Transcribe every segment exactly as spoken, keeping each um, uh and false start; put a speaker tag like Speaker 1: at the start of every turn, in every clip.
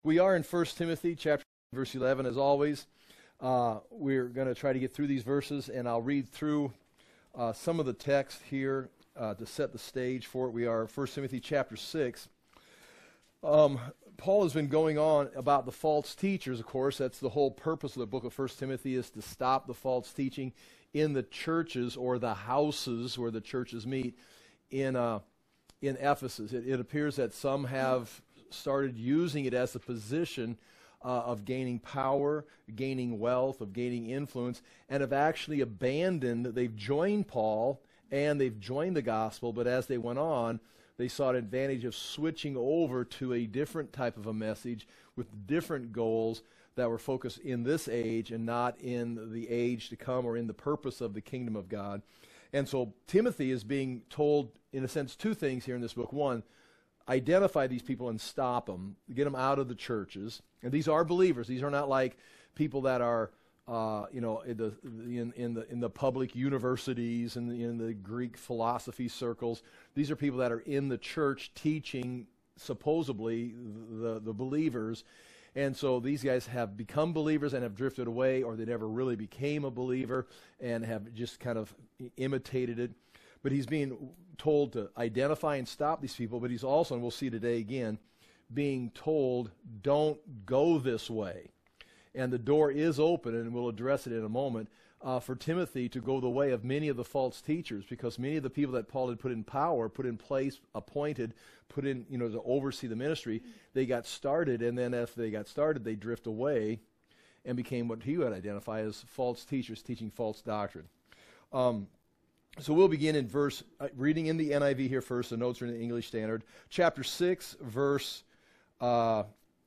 Speaker 1: We are in First Timothy chapter verse eleven, as always. Uh, we're going to try to get through these verses, and I'll read through uh, some of the text here uh, to set the stage for it. We are First Timothy chapter six. Um, Paul has been going on about the false teachers, of course. That's the whole purpose of the book of First Timothy, is to stop the false teaching in the churches or the houses where the churches meet in uh, in Ephesus. It, it appears that some have started using it as a position uh, of gaining power, gaining wealth, of gaining influence, and have actually abandoned, they've joined Paul and they've joined the gospel, but as they went on, they saw an advantage of switching over to a different type of a message with different goals that were focused in this age and not in the age to come or in the purpose of the kingdom of God. And so Timothy is being told, in a sense, two things here in this book. One, identify these people and stop them, get them out of the churches. And these are believers. These are not like people that are, uh, you know, in the in, in the in the public universities and in, in the Greek philosophy circles. These are people that are in the church teaching supposedly the the believers. And so these guys have become believers and have drifted away, or they never really became a believer and have just kind of imitated it. But he's being told to identify and stop these people, but he's also, and we'll see today again, being told, don't go this way. And the door is open, and we'll address it in a moment, uh, for Timothy to go the way of many of the false teachers, because many of the people that Paul had put in power, put in place, appointed, put in, you know, to oversee the ministry, they got started, and then after they got started, they drift away and became what he would identify as false teachers teaching false doctrine. Um, so we'll begin in verse, uh, reading in the N I V here first, the notes are in the English Standard, chapter six, verse uh,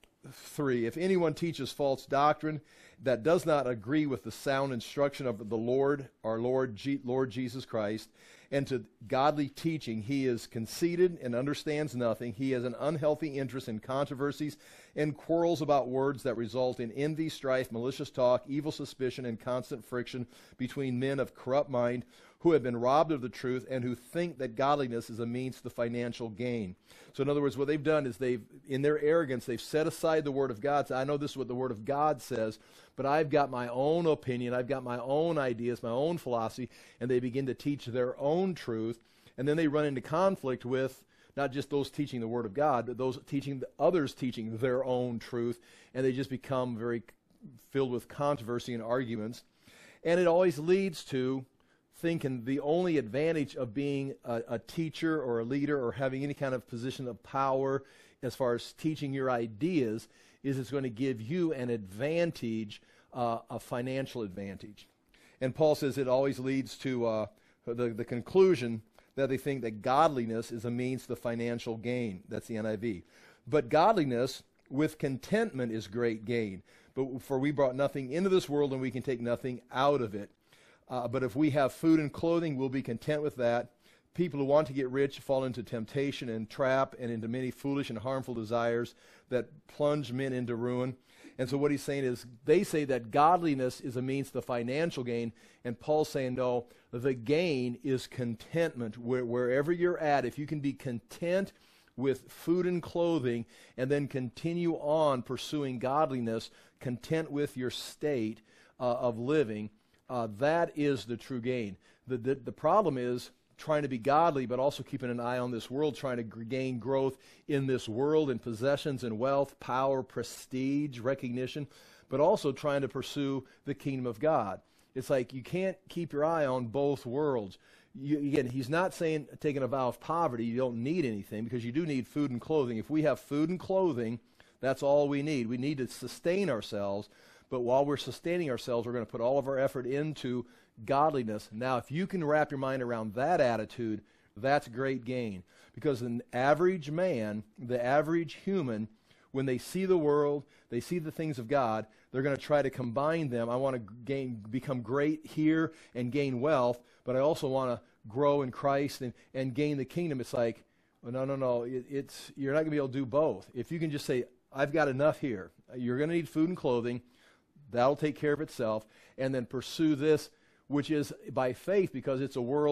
Speaker 1: three. If anyone teaches false doctrine that does not agree with the sound instruction of the Lord, our Lord, G- Lord Jesus Christ, and to godly teaching, he is conceited and understands nothing. He has an unhealthy interest in controversies and quarrels about words that result in envy, strife, malicious talk, evil suspicion, and constant friction between men of corrupt mind who have been robbed of the truth and who think that godliness is a means to financial gain. So in other words, what they've done is they've, in their arrogance, they've set aside the Word of God. So I know this is what the Word of God says, but I've got my own opinion, I've got my own ideas, my own philosophy, and they begin to teach their own truth, and then they run into conflict with not just those teaching the Word of God, but those teaching the others teaching their own truth, and they just become very filled with controversy and arguments. And it always leads to thinking the only advantage of being a, a teacher or a leader or having any kind of position of power as far as teaching your ideas is it's going to give you an advantage, uh, a financial advantage. And Paul says it always leads to uh, the, the conclusion that they think that godliness is a means to financial gain. That's the N I V. But godliness with contentment is great gain. But for we brought nothing into this world, and we can take nothing out of it. Uh, but if we have food and clothing, we'll be content with that. People who want to get rich fall into temptation and trap and into many foolish and harmful desires that plunge men into ruin. And so what he's saying is, they say that godliness is a means to financial gain, and Paul's saying, no, the gain is contentment. Where, wherever you're at, if you can be content with food and clothing and then continue on pursuing godliness, content with your state uh, of living, Uh, that is the true gain. The, the, the problem is trying to be godly, but also keeping an eye on this world, trying to g- gain growth in this world in possessions and wealth, power, prestige, recognition, but also trying to pursue the kingdom of God. It's like you can't keep your eye on both worlds. You, again, he's not saying taking a vow of poverty, you don't need anything, because you do need food and clothing. If we have food and clothing, that's all we need. We need to sustain ourselves. But while we're sustaining ourselves, we're going to put all of our effort into godliness. Now, if you can wrap your mind around that attitude, that's great gain. Because an average man, the average human, when they see the world, they see the things of God, they're going to try to combine them. I want to gain, become great here and gain wealth, but I also want to grow in Christ and, and gain the kingdom. It's like, well, no, no, no. It, it's you're not going to be able to do both. If you can just say, I've got enough here. You're going to need food and clothing. That'll take care of itself. And then pursue this, which is by faith, because it's a world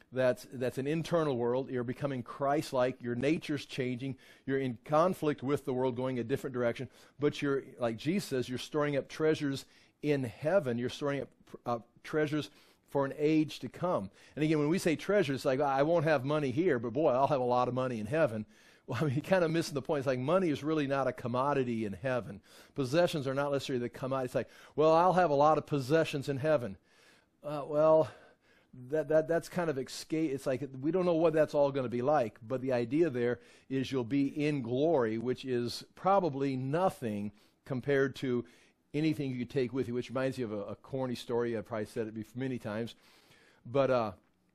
Speaker 1: That's, that's an internal world. You're becoming Christ-like. Your nature's changing. You're in conflict with the world going a different direction. But you're, like Jesus says, you're storing up treasures in heaven. You're storing up uh, treasures for an age to come. And again, when we say treasures, it's like, I won't have money here, but boy, I'll have a lot of money in heaven. Well, I mean, you're kind of missing the point. It's like money is really not a commodity in heaven. Possessions are not necessarily the commodity. It's like, well, I'll have a lot of possessions in heaven. Uh, well, that that that's kind of escape. It's like we don't know what that's all going to be like. But the idea there is you'll be in glory, which is probably nothing compared to anything you could take with you, which reminds you of a, a corny story. I've probably said it before many times. But uh,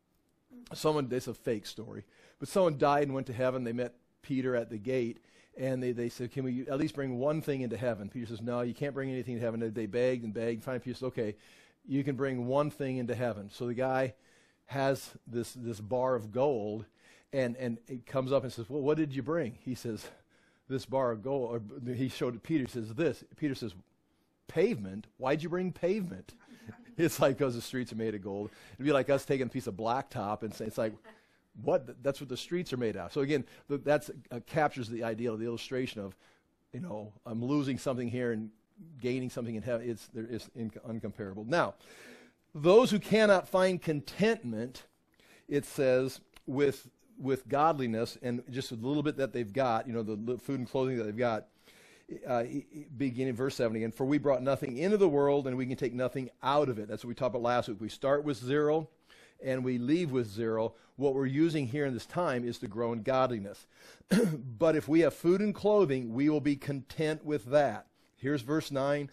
Speaker 1: someone, it's a fake story, but someone died and went to heaven. They met Peter at the gate, and they, they said, can we at least bring one thing into heaven? Peter says, no, you can't bring anything to heaven. They, they begged and begged. Finally, Peter says, okay, you can bring one thing into heaven. So the guy has this this bar of gold, and, and it comes up and says, well, what did you bring? He says, this bar of gold. Or he showed it. Peter says, this. Peter says, pavement? Why'd you bring pavement? It's like, because the streets are made of gold. It'd be like us taking a piece of blacktop and saying, it's like, what? That's what the streets are made out of. So again, that uh, captures the idea of the illustration of, you know, I'm losing something here and gaining something in heaven. It's there is inc- uncomparable. Now, those who cannot find contentment, it says, with with godliness and just a little bit that they've got, you know, the food and clothing that they've got, uh, beginning verse seven again, for we brought nothing into the world and we can take nothing out of it. That's what we talked about last week. We start with zero and we leave with zero. What we're using here in this time is to grow in godliness. But if we have food and clothing, we will be content with that. Here's verse nine,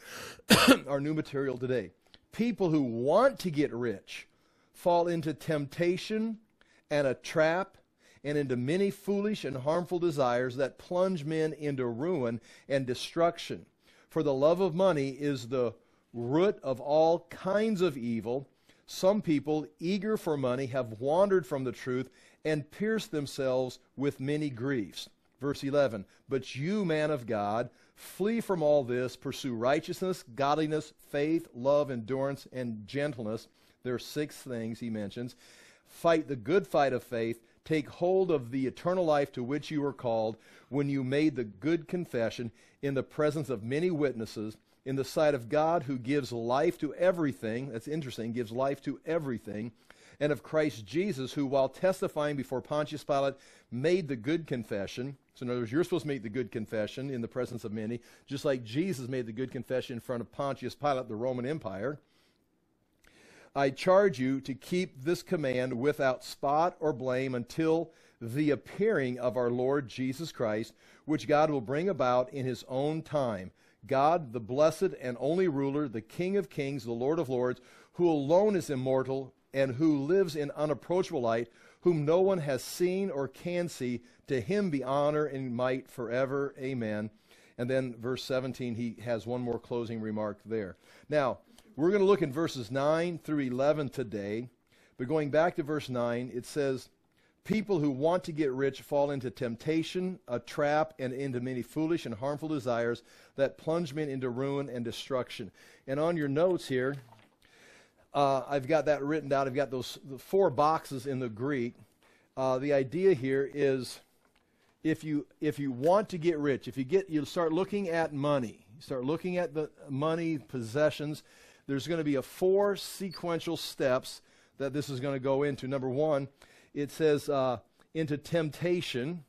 Speaker 1: our new material today. People who want to get rich fall into temptation and a trap and into many foolish and harmful desires that plunge men into ruin and destruction. For the love of money is the root of all kinds of evil. Some people, eager for money, have wandered from the truth and pierced themselves with many griefs. Verse eleven, but you, man of God, flee from all this, pursue righteousness, godliness, faith, love, endurance, and gentleness. There are six things he mentions. Fight the good fight of faith. Take hold of the eternal life to which you were called when you made the good confession in the presence of many witnesses, in the sight of God who gives life to everything. That's interesting, gives life to everything. And of Christ Jesus, who while testifying before Pontius Pilate made the good confession. So in other words, you're supposed to make the good confession in the presence of many, just like Jesus made the good confession in front of Pontius Pilate, the Roman Empire. I charge you to keep this command without spot or blame until the appearing of our Lord Jesus Christ, which God will bring about in his own time. God, the blessed and only ruler, the King of kings, the Lord of lords, who alone is immortal and who lives in unapproachable light, whom no one has seen or can see, to him be honor and might forever. Amen. And then verse seventeen, he has one more closing remark there. Now, we're going to look in verses nine through eleven today, but going back to verse nine, it says, people who want to get rich fall into temptation, a trap, and into many foolish and harmful desires that plunge men into ruin and destruction. And on your notes here, uh, I've got that written down. I've got those the four boxes in the Greek. Uh, the idea here is if you if you want to get rich, if you get you start looking at money, you start looking at the money, possessions, there's going to be a four sequential steps that this is going to go into. Number one, it says uh, into temptation,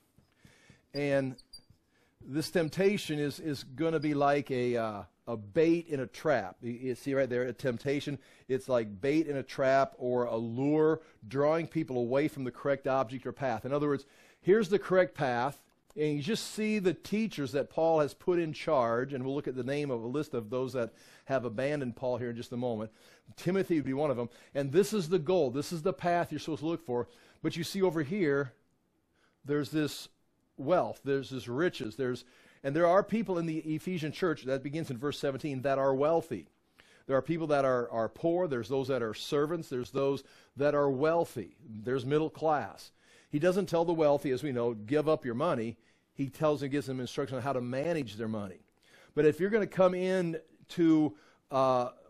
Speaker 1: and this temptation is is going to be like a uh, a bait in a trap. You, you see right there, a temptation. It's like bait in a trap or a lure, drawing people away from the correct object or path. In other words, here's the correct path, and you just see the teachers that Paul has put in charge, and we'll look at the name of a list of those that have abandoned Paul here in just a moment. Timothy would be one of them, and this is the goal. This is the path you're supposed to look for. But you see over here, there's this wealth, there's this riches, there's, and there are people in the Ephesian church, that begins in verse seventeen, that are wealthy. There are people that are, are poor, there's those that are servants, there's those that are wealthy, there's middle class. He doesn't tell the wealthy, as we know, give up your money. He tells and gives them instruction on how to manage their money. But if you're going to come in to uh,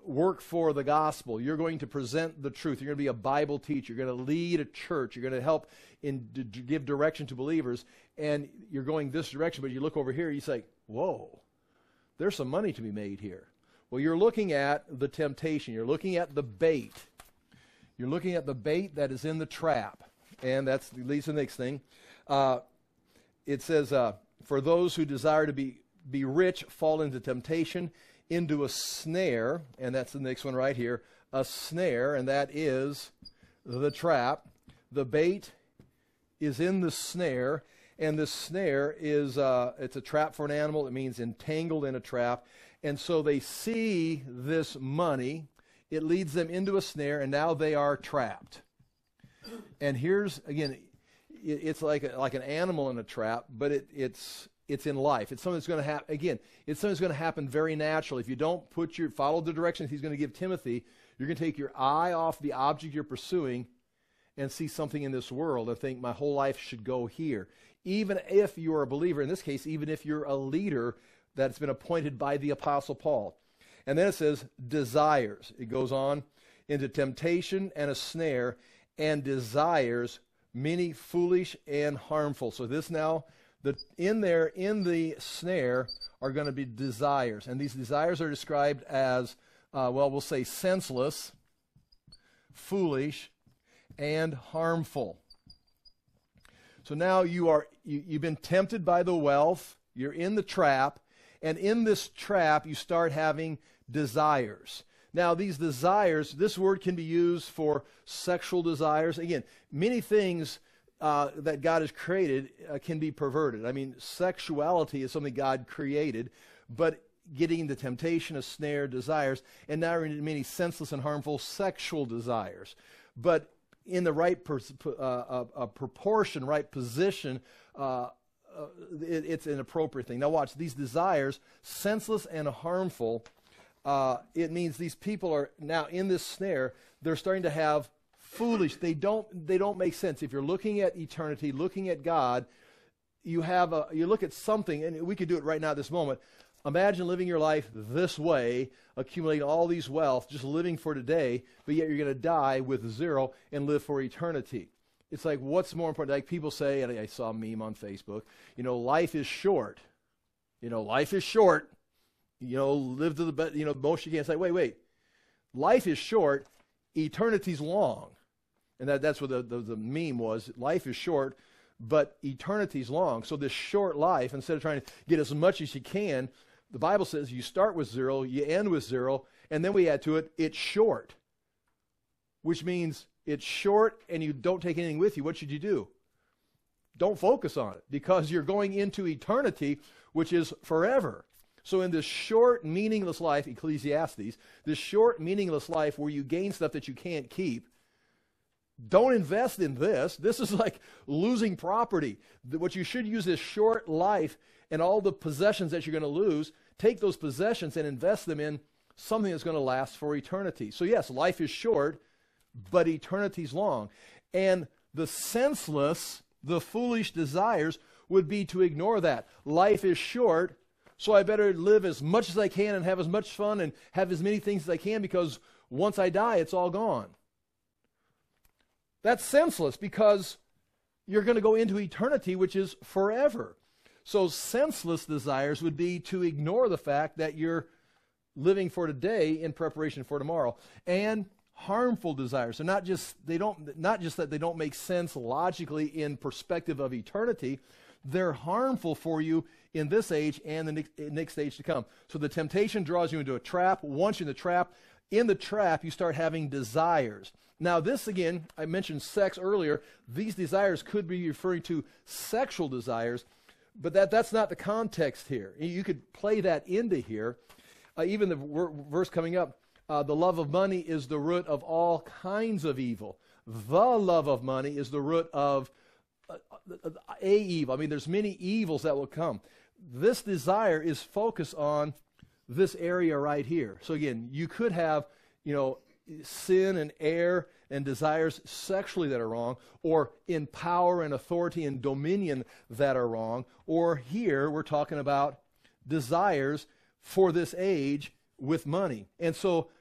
Speaker 1: work for the gospel. You're going to present the truth. You're going to be a Bible teacher. You're going to lead a church. You're going to help in to, to give direction to believers. And you're going this direction, but you look over here, you say, whoa, there's some money to be made here. Well, you're looking at the temptation. You're looking at the bait. You're looking at the bait that is in the trap. And that's leads to the next thing. Uh, it says, uh, for those who desire to be, be rich fall into temptation, into a snare, and that's the next one right here, a snare, and that is the trap. The bait is in the snare, and the snare is, uh, it's a trap for an animal. It means entangled in a trap. And so they see this money. It leads them into a snare, and now they are trapped. And here's, again, it, it's like a, like an animal in a trap, but it, it's it's in life. It's something that's going to happen. Again, it's something that's going to happen very naturally. If you don't put your follow the directions he's going to give Timothy, you're going to take your eye off the object you're pursuing and see something in this world and think my whole life should go here. Even if you're a believer, in this case, even if you're a leader that's been appointed by the Apostle Paul. And then it says desires. It goes on into temptation and a snare and desires, many foolish and harmful. So this now, the, in there, in the snare, are going to be desires. And these desires are described as, uh, well, we'll say senseless, foolish, and harmful. So now you are, you, you've been tempted by the wealth, you're in the trap, and in this trap you start having desires. Now these desires, this word can be used for sexual desires. Again, many things uh, that God has created uh, can be perverted. I mean, sexuality is something God created, but getting the temptation, a snare, desires, and now many senseless and harmful sexual desires. But in the right pers- uh, uh, uh, proportion, right position, uh, uh, it, it's an appropriate thing. Now watch, these desires, senseless and harmful, uh, it means these people are now in this snare. They're starting to have foolish, they don't, they don't make sense. If you're looking at eternity, looking at God, you have a, you look at something, and we could do it right now at this moment. Imagine living your life this way, accumulating all these wealth, just living for today, but yet you're going to die with zero and live for eternity. It's like, what's more important? Like people say, and I saw a meme on Facebook, you know, life is short. You know, life is short. You know, live to the best, you know, most you can. Say, wait, wait. Life is short. Eternity's long. And that, that's what the, the, the meme was. Life is short, but eternity's long. So this short life, instead of trying to get as much as you can, the Bible says you start with zero, you end with zero, and then we add to it, it's short. Which means it's short and you don't take anything with you. What should you do? Don't focus on it, because you're going into eternity, which is forever. So in this short, meaningless life, Ecclesiastes, this short, meaningless life where you gain stuff that you can't keep, don't invest in this. This is like losing property. What you should use this short life and all the possessions that you're going to lose, take those possessions and invest them in something that's going to last for eternity. So yes, life is short, but eternity's long. And the senseless, the foolish desires would be to ignore that. Life is short, so I better live as much as I can and have as much fun and have as many things as I can, because once I die, it's all gone. That's senseless, because you're going to go into eternity, which is forever. So senseless desires would be to ignore the fact that you're living for today in preparation for tomorrow. And harmful desires. So not just they don't not just that they don't make sense logically in perspective of eternity, they're harmful for you in this age and the next, next age to come. So the temptation draws you into a trap. Once you're in the trap, in the trap you start having desires. Now this again, I mentioned sex earlier. These desires could be referring to sexual desires, but that, that's not the context here. You could play that into here. Uh, even the w- verse coming up, Uh, the love of money is the root of all kinds of evil. The love of money is the root of uh, a evil. I mean, there's many evils that will come. This desire is focused on this area right here. So again, you could have, you know, sin and error and desires sexually that are wrong, or in power and authority and dominion that are wrong, or here we're talking about desires for this age with money. And so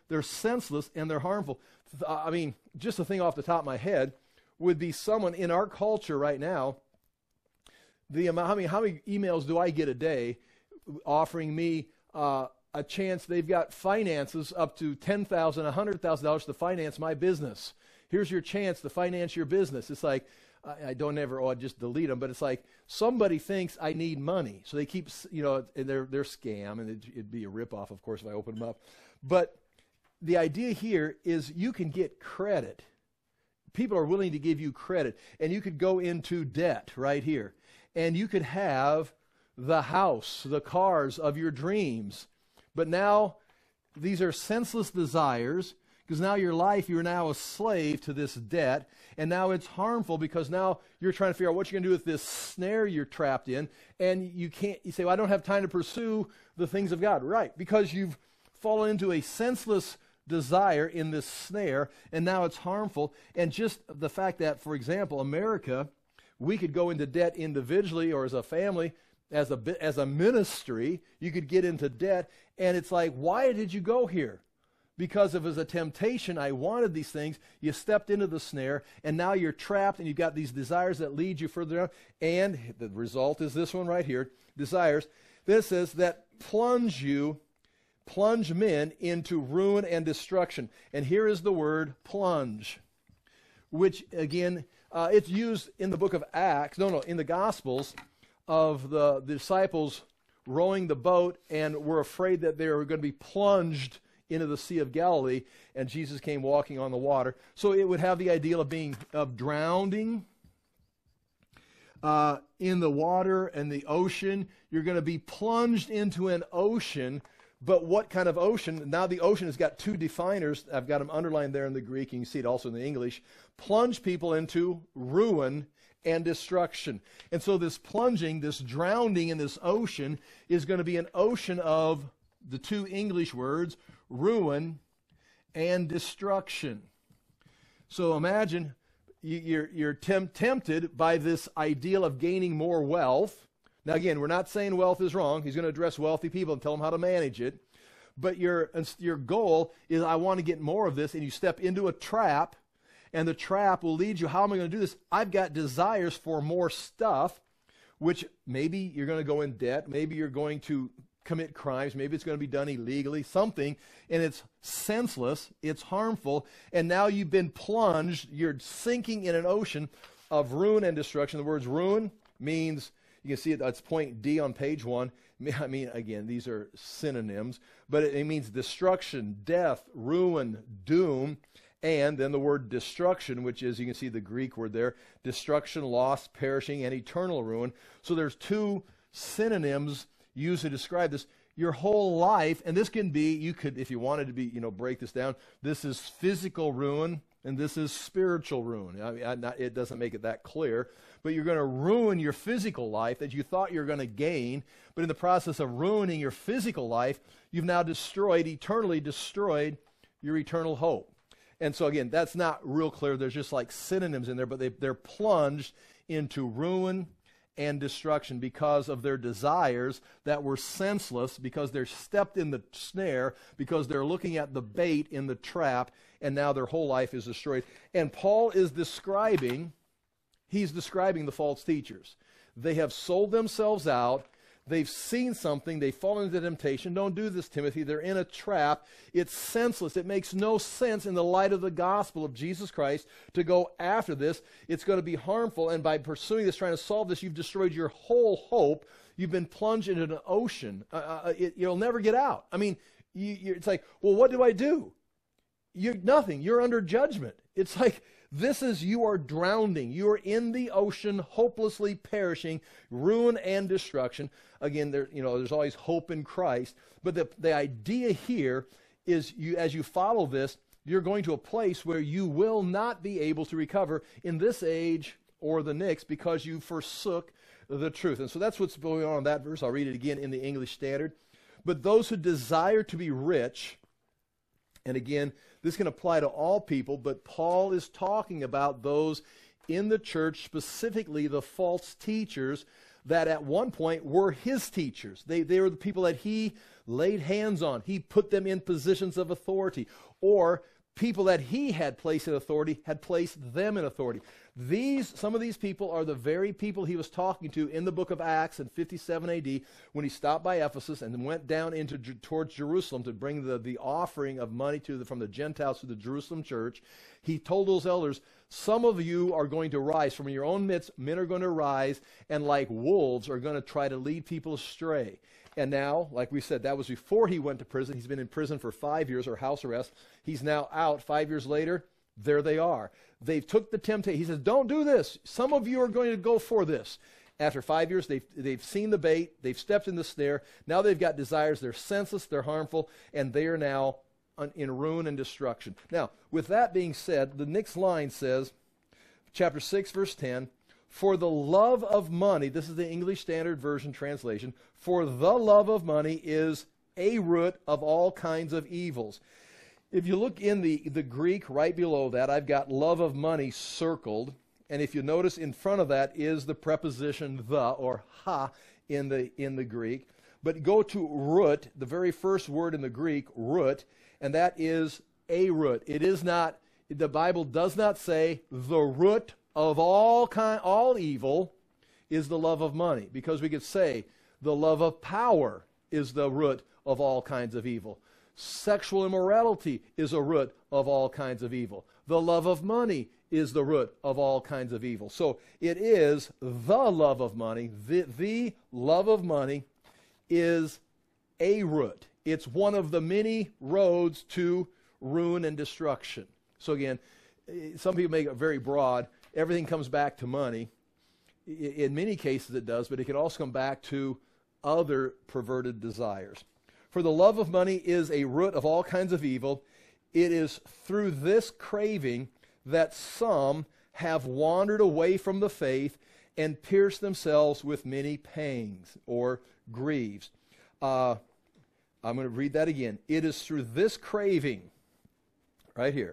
Speaker 1: they're senseless, and they're harmful. I mean, just a thing off the top of my head would be someone in our culture right now, the amount, how many, how many emails do I get a day offering me uh, a chance? They've got finances up to ten thousand dollars, one hundred thousand dollars to finance my business. Here's your chance to finance your business. It's like, I, I don't ever, oh, I just delete them, but it's like somebody thinks I need money. So they keep, you know, and they're, they're scam, and it'd, it'd be a ripoff, of course, if I open them up. But the idea here is you can get credit. People are willing to give you credit, and you could go into debt right here, and you could have the house, the cars of your dreams. But now these are senseless desires, because now your life, you're now a slave to this debt, and now it's harmful because now you're trying to figure out what you're going to do with this snare you're trapped in, and you can't, you say, well, I don't have time to pursue the things of God. Right, because you've fallen into a senseless desire in this snare, and now it's harmful. And just the fact that, for example, America, we could go into debt individually or as a family, as a, as a ministry, you could get into debt, and it's like, why did you go here? Because it was a temptation. I wanted these things. You stepped into the snare, and now you're trapped, and you've got these desires that lead you further down. And the result is this one right here, desires. This says that plunge you, plunge men into ruin and destruction. And here is the word plunge, which, again, uh, it's used in the book of Acts, no, no, in the Gospels, of the, the disciples rowing the boat and were afraid that they were going to be plunged into the Sea of Galilee, and Jesus came walking on the water. So it would have the ideal of being of drowning uh, in the water and the ocean. You're going to be plunged into an ocean, but what kind of ocean? Now the ocean has got two definers. I've got them underlined there in the Greek. You can see it also in the English. Plunge people into ruin and destruction. And so this plunging, this drowning in this ocean is going to be an ocean of the two English words, ruin and destruction. So imagine you, you're, you're temp- tempted by this ideal of gaining more wealth. Now again, we're not saying wealth is wrong. He's going to address wealthy people and tell them how to manage it. But your, your goal is, I want to get more of this, and you step into a trap, and the trap will lead you, how am I going to do this? I've got desires for more stuff, which maybe you're going to go in debt, maybe you're going to commit crimes, maybe it's going to be done illegally, something, and it's senseless, it's harmful, and now you've been plunged, you're sinking in an ocean of ruin and destruction. The words ruin means, you can see it, that's point D on page one. I mean, again, these are synonyms, but it, it means destruction, death, ruin, doom, and then the word destruction, which is, you can see the Greek word there, destruction, loss, perishing, and eternal ruin. So there's two synonyms used to describe this. Your whole life, and this can be, you could, if you wanted to be, you know, break this down, this is physical ruin, and this is spiritual ruin. I mean, I, not, it doesn't make it that clear, but you're going to ruin your physical life that you thought you were going to gain, but in the process of ruining your physical life, you've now destroyed, eternally destroyed your eternal hope. And so again, that's not real clear. There's just like synonyms in there, but they, they're plunged into ruin and destruction because of their desires that were senseless, because they're stepped in the snare, because they're looking at the bait in the trap, and now their whole life is destroyed. And Paul is describing, he's describing the false teachers. They have sold themselves out. They've seen something. They've fallen into temptation. Don't do this, Timothy. They're in a trap. It's senseless. It makes no sense in the light of the gospel of Jesus Christ to go after this. It's going to be harmful. And by pursuing this, trying to solve this, you've destroyed your whole hope. You've been plunged into an ocean. Uh, uh, it, you'll never get out. I mean, you, you're, it's like, well, what do I do? You're nothing. You're under judgment. It's like, this is, you are drowning. You are in the ocean, hopelessly perishing, ruin and destruction. Again, there, you know, there's always hope in Christ. But the, the idea here is, you, as you follow this, you're going to a place where you will not be able to recover in this age or the next because you forsook the truth. And so that's what's going on in that verse. I'll read it again in the English Standard. But those who desire to be rich, and again, this can apply to all people, but Paul is talking about those in the church, specifically the false teachers that at one point were his teachers. They, they were the people that he laid hands on. He put them in positions of authority, or people that he had placed in authority had placed them in authority. These, some of these people are the very people he was talking to in the book of Acts in fifty-seven A D when he stopped by Ephesus and went down into towards Jerusalem to bring the, the offering of money to the, from the Gentiles to the Jerusalem church. He told those elders, some of you are going to rise from your own midst. Men are going to rise and like wolves are going to try to lead people astray. And now, like we said, that was before he went to prison. He's been in prison for five years or house arrest. He's now out five years later. There they are. They took the temptation. He says, don't do this. Some of you are going to go for this. After five years, they've, they've seen the bait. They've stepped in the snare. Now they've got desires. They're senseless. They're harmful. And they are now un, in ruin and destruction. Now, with that being said, the next line says, chapter six, verse ten, for the love of money, this is the English Standard Version translation, for the love of money is a root of all kinds of evils. If you look in the, the Greek right below that, I've got love of money circled. And if you notice in front of that is the preposition the, or ha, in the, in the Greek. But go to root, the very first word in the Greek, root, and that is a root. It is not, the Bible does not say the root of all kind, all evil is the love of money, because we could say the love of power is the root of all kinds of evil. Sexual immorality is a root of all kinds of evil. The love of money is the root of all kinds of evil. So it is the love of money, the, the love of money is a root. It's one of the many roads to ruin and destruction. So again, some people make it very broad. Everything comes back to money. In many cases it does, but it can also come back to other perverted desires. For the love of money is a root of all kinds of evil. It is through this craving that some have wandered away from the faith and pierced themselves with many pangs or griefs. Uh, I'm going to read that again. It is through this craving, right here,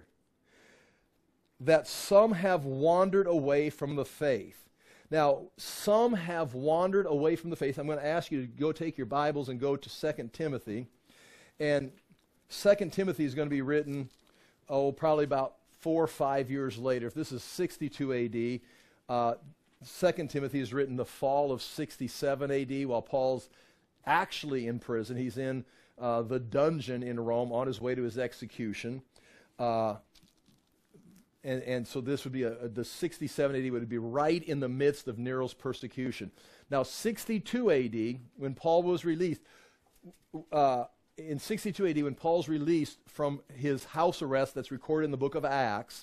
Speaker 1: that some have wandered away from the faith. Now, some have wandered away from the faith. I'm going to ask you to go take your Bibles and go to Second Timothy. And Second Timothy is going to be written, oh, probably about four or five years later. If this is sixty-two A D, uh, Second Timothy is written the fall of sixty-seven A D while Paul's actually in prison. He's in uh, the dungeon in Rome on his way to his execution. Uh, And, and so this would be, a, a, the sixty-seven A D would be right in the midst of Nero's persecution. Now, sixty-two A D, when Paul was released, uh, in sixty-two A D, when Paul's released from his house arrest that's recorded in the book of Acts,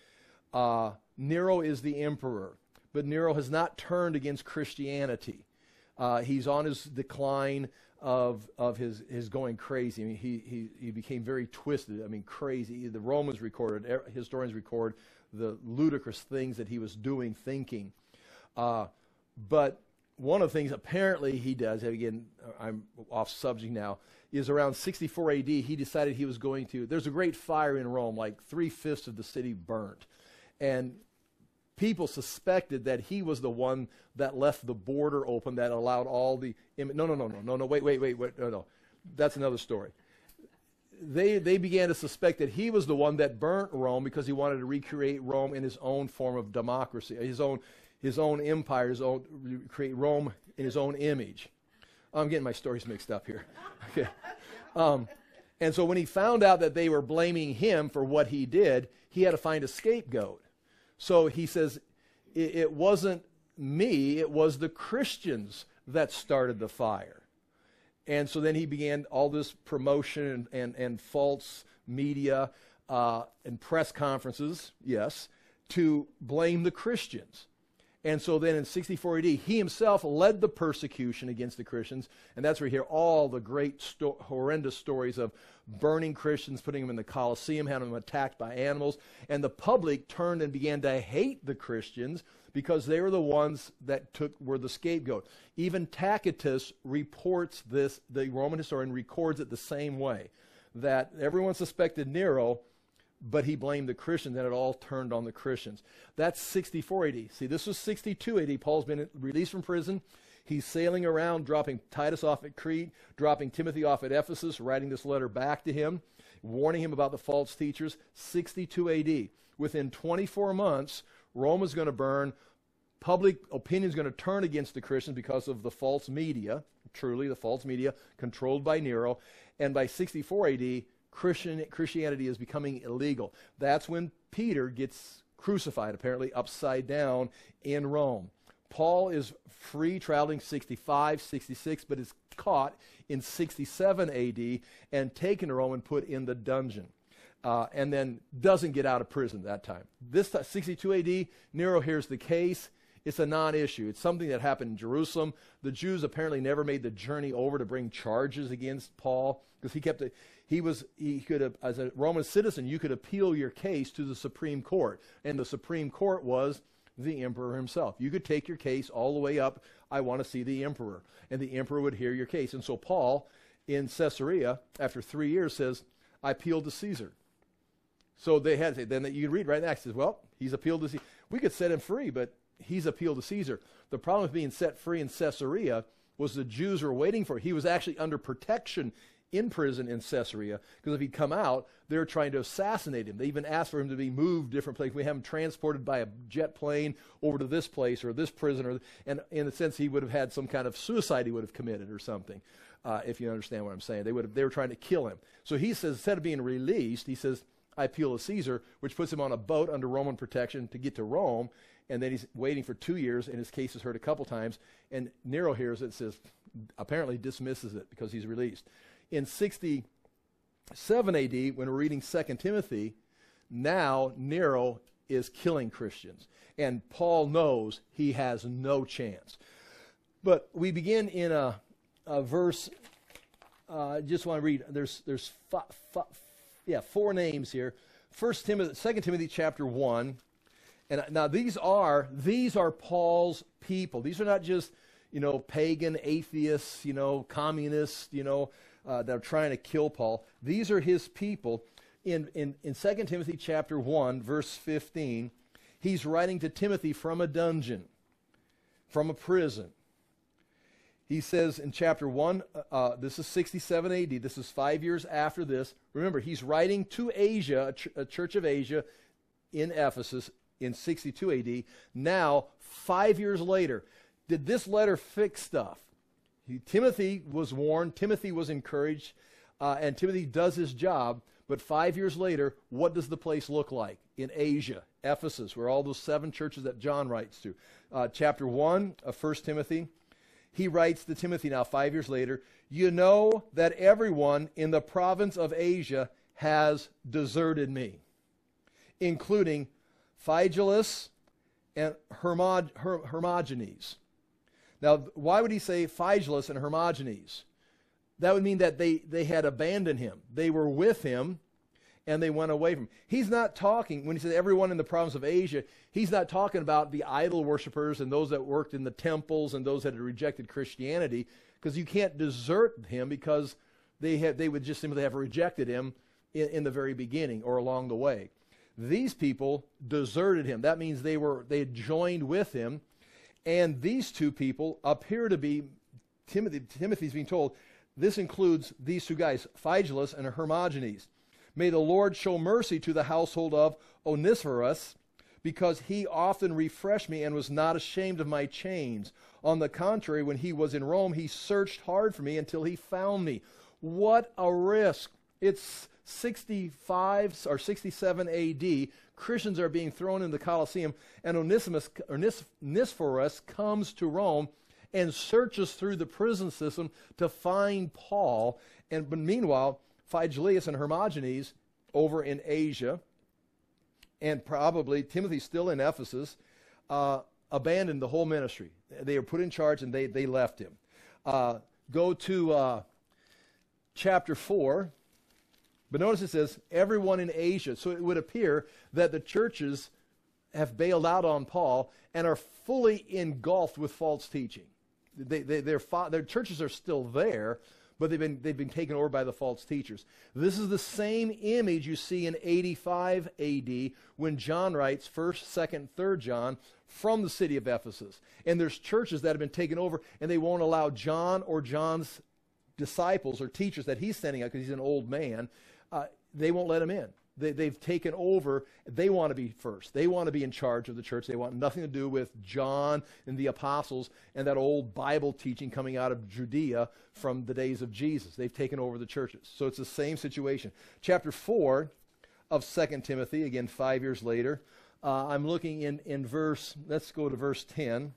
Speaker 1: uh, Nero is the emperor. But Nero has not turned against Christianity. Uh, he's on his decline of of his his going crazy. I mean, he he he became very twisted. I mean, crazy. The Romans recorded, historians record the ludicrous things that he was doing, thinking. Uh, but one of the things apparently he does, again, I'm off subject now, is around sixty-four A D, he decided he was going to, there's a great fire in Rome, like three-fifths of the city burnt. And people suspected that he was the one that left the border open that allowed all the, im- no, no, no, no, no, no, wait, wait, wait, wait, no, no. That's another story. They, they began to suspect that he was the one that burnt Rome because he wanted to recreate Rome in his own form of democracy, his own, his own empire, his own, create Rome in his own image. I'm getting my stories mixed up here. Okay. Um, and so when he found out that they were blaming him for what he did, he had to find a scapegoat. So he says, it, it wasn't me, it was the Christians that started the fire. And so then he began all this promotion and, and, and false media uh, and press conferences, yes, to blame the Christians. And so then in sixty-four A D, he himself led the persecution against the Christians. And that's where you hear all the great, sto- horrendous stories of burning Christians, putting them in the Colosseum, having them attacked by animals. And the public turned and began to hate the Christians because they were the ones that took were the scapegoat. Even Tacitus reports this, the Roman historian records it the same way, that everyone suspected Nero, but he blamed the Christians, and it all turned on the Christians. That's sixty-four A D. See, this was sixty-two A D. Paul's been released from prison. He's sailing around, dropping Titus off at Crete, dropping Timothy off at Ephesus, writing this letter back to him, warning him about the false teachers. sixty-two A D. Within twenty-four months, Rome is going to burn. Public opinion is going to turn against the Christians because of the false media, truly the false media, controlled by Nero. And by sixty-four A D, Christian, Christianity is becoming illegal. That's when Peter gets crucified, apparently upside down in Rome. Paul is free traveling sixty-five, sixty-six, but is caught in sixty-seven A D and taken to Rome and put in the dungeon. Uh, and then doesn't get out of prison that time. This time, sixty-two A D, Nero hears the case. It's a non-issue. It's something that happened in Jerusalem. The Jews apparently never made the journey over to bring charges against Paul because he kept it. He was he could have, as a Roman citizen, you could appeal your case to the Supreme Court, and the Supreme Court was the emperor himself. You could take your case all the way up. I want to see the emperor, and the emperor would hear your case. And so Paul, in Caesarea, after three years, says, "I appealed to Caesar." So they had to say, then you can read right next. Says, well, he's appealed to Caesar. We could set him free, but he's appealed to Caesar. The problem with being set free in Caesarea was the Jews were waiting for it. He was actually under protection in prison in Caesarea, because if he'd come out, they were trying to assassinate him. They even asked for him to be moved different places. We have him transported by a jet plane over to this place or this prison, or, and in a sense, he would have had some kind of suicide he would have committed or something, uh, if you understand what I'm saying. They would have, they were trying to kill him. So he says, instead of being released, he says, I appeal to Caesar, which puts him on a boat under Roman protection to get to Rome, and then he's waiting for two years, and his case is heard a couple times, and Nero hears it and says, apparently dismisses it because he's released. In sixty-seven A D, when we're reading Second Timothy, now Nero is killing Christians, and Paul knows he has no chance. But we begin in a, a verse, uh, I just want to read, there's, there's fi, fi, yeah, four names here. First Timothy, Second Timothy chapter one. And now these are these are Paul's people. These are not just, you know, pagan atheists, you know, communists, you know, uh, that are trying to kill Paul. These are his people. In in in Second Timothy chapter one, verse fifteen, he's writing to Timothy from a dungeon, from a prison. He says in chapter one, uh, this is sixty-seven A D, this is five years after this. Remember, he's writing to Asia, a, ch a church of Asia in Ephesus in sixty-two A D. Now, five years later, did this letter fix stuff? He, Timothy was warned, Timothy was encouraged, uh, and Timothy does his job. But five years later, what does the place look like? In Asia, Ephesus, where all those seven churches that John writes to. Uh, chapter one of First Timothy. He writes to Timothy now, five years later, you know that everyone in the province of Asia has deserted me, including Phygelus and Hermog Her Hermogenes. Now, why would he say Phygelus and Hermogenes? That would mean that they, they had abandoned him. They were with him, and they went away from him. He's not talking, when he says everyone in the province of Asia, he's not talking about the idol worshipers and those that worked in the temples and those that had rejected Christianity, because you can't desert him because they, had, they would just simply have rejected him in, in the very beginning or along the way. These people deserted him. That means they were they had joined with him, and these two people appear to be, Timothy, Timothy's being told, this includes these two guys, Phygelus and Hermogenes. May the Lord show mercy to the household of Onesiphorus, because he often refreshed me and was not ashamed of my chains. On the contrary, when he was in Rome, he searched hard for me until he found me. What a risk. It's sixty-five or sixty-seven A D. Christians are being thrown in the Colosseum, and Onesimus, Onesiphorus comes to Rome and searches through the prison system to find Paul. And but meanwhile, Phygelus and Hermogenes over in Asia, and probably Timothy still in Ephesus, uh, abandoned the whole ministry. They were put in charge, and they, they left him. Uh, go to uh, chapter four. But notice it says, everyone in Asia. So it would appear that the churches have bailed out on Paul and are fully engulfed with false teaching. They, they, their, their churches are still there, but they've been, they've been taken over by the false teachers. This is the same image you see in eighty-five A D when John writes first, second, third John from the city of Ephesus. And there's churches that have been taken over, and they won't allow John or John's disciples or teachers that he's sending out, because he's an old man, uh, they won't let him in. They, they've taken over. They want to be first. They want to be in charge of the church. They want nothing to do with John and the apostles and that old Bible teaching coming out of Judea from the days of Jesus. They've taken over the churches. So it's the same situation. Chapter four of Second Timothy, again, five years later. Uh, I'm looking in, in verse, let's go to verse ten.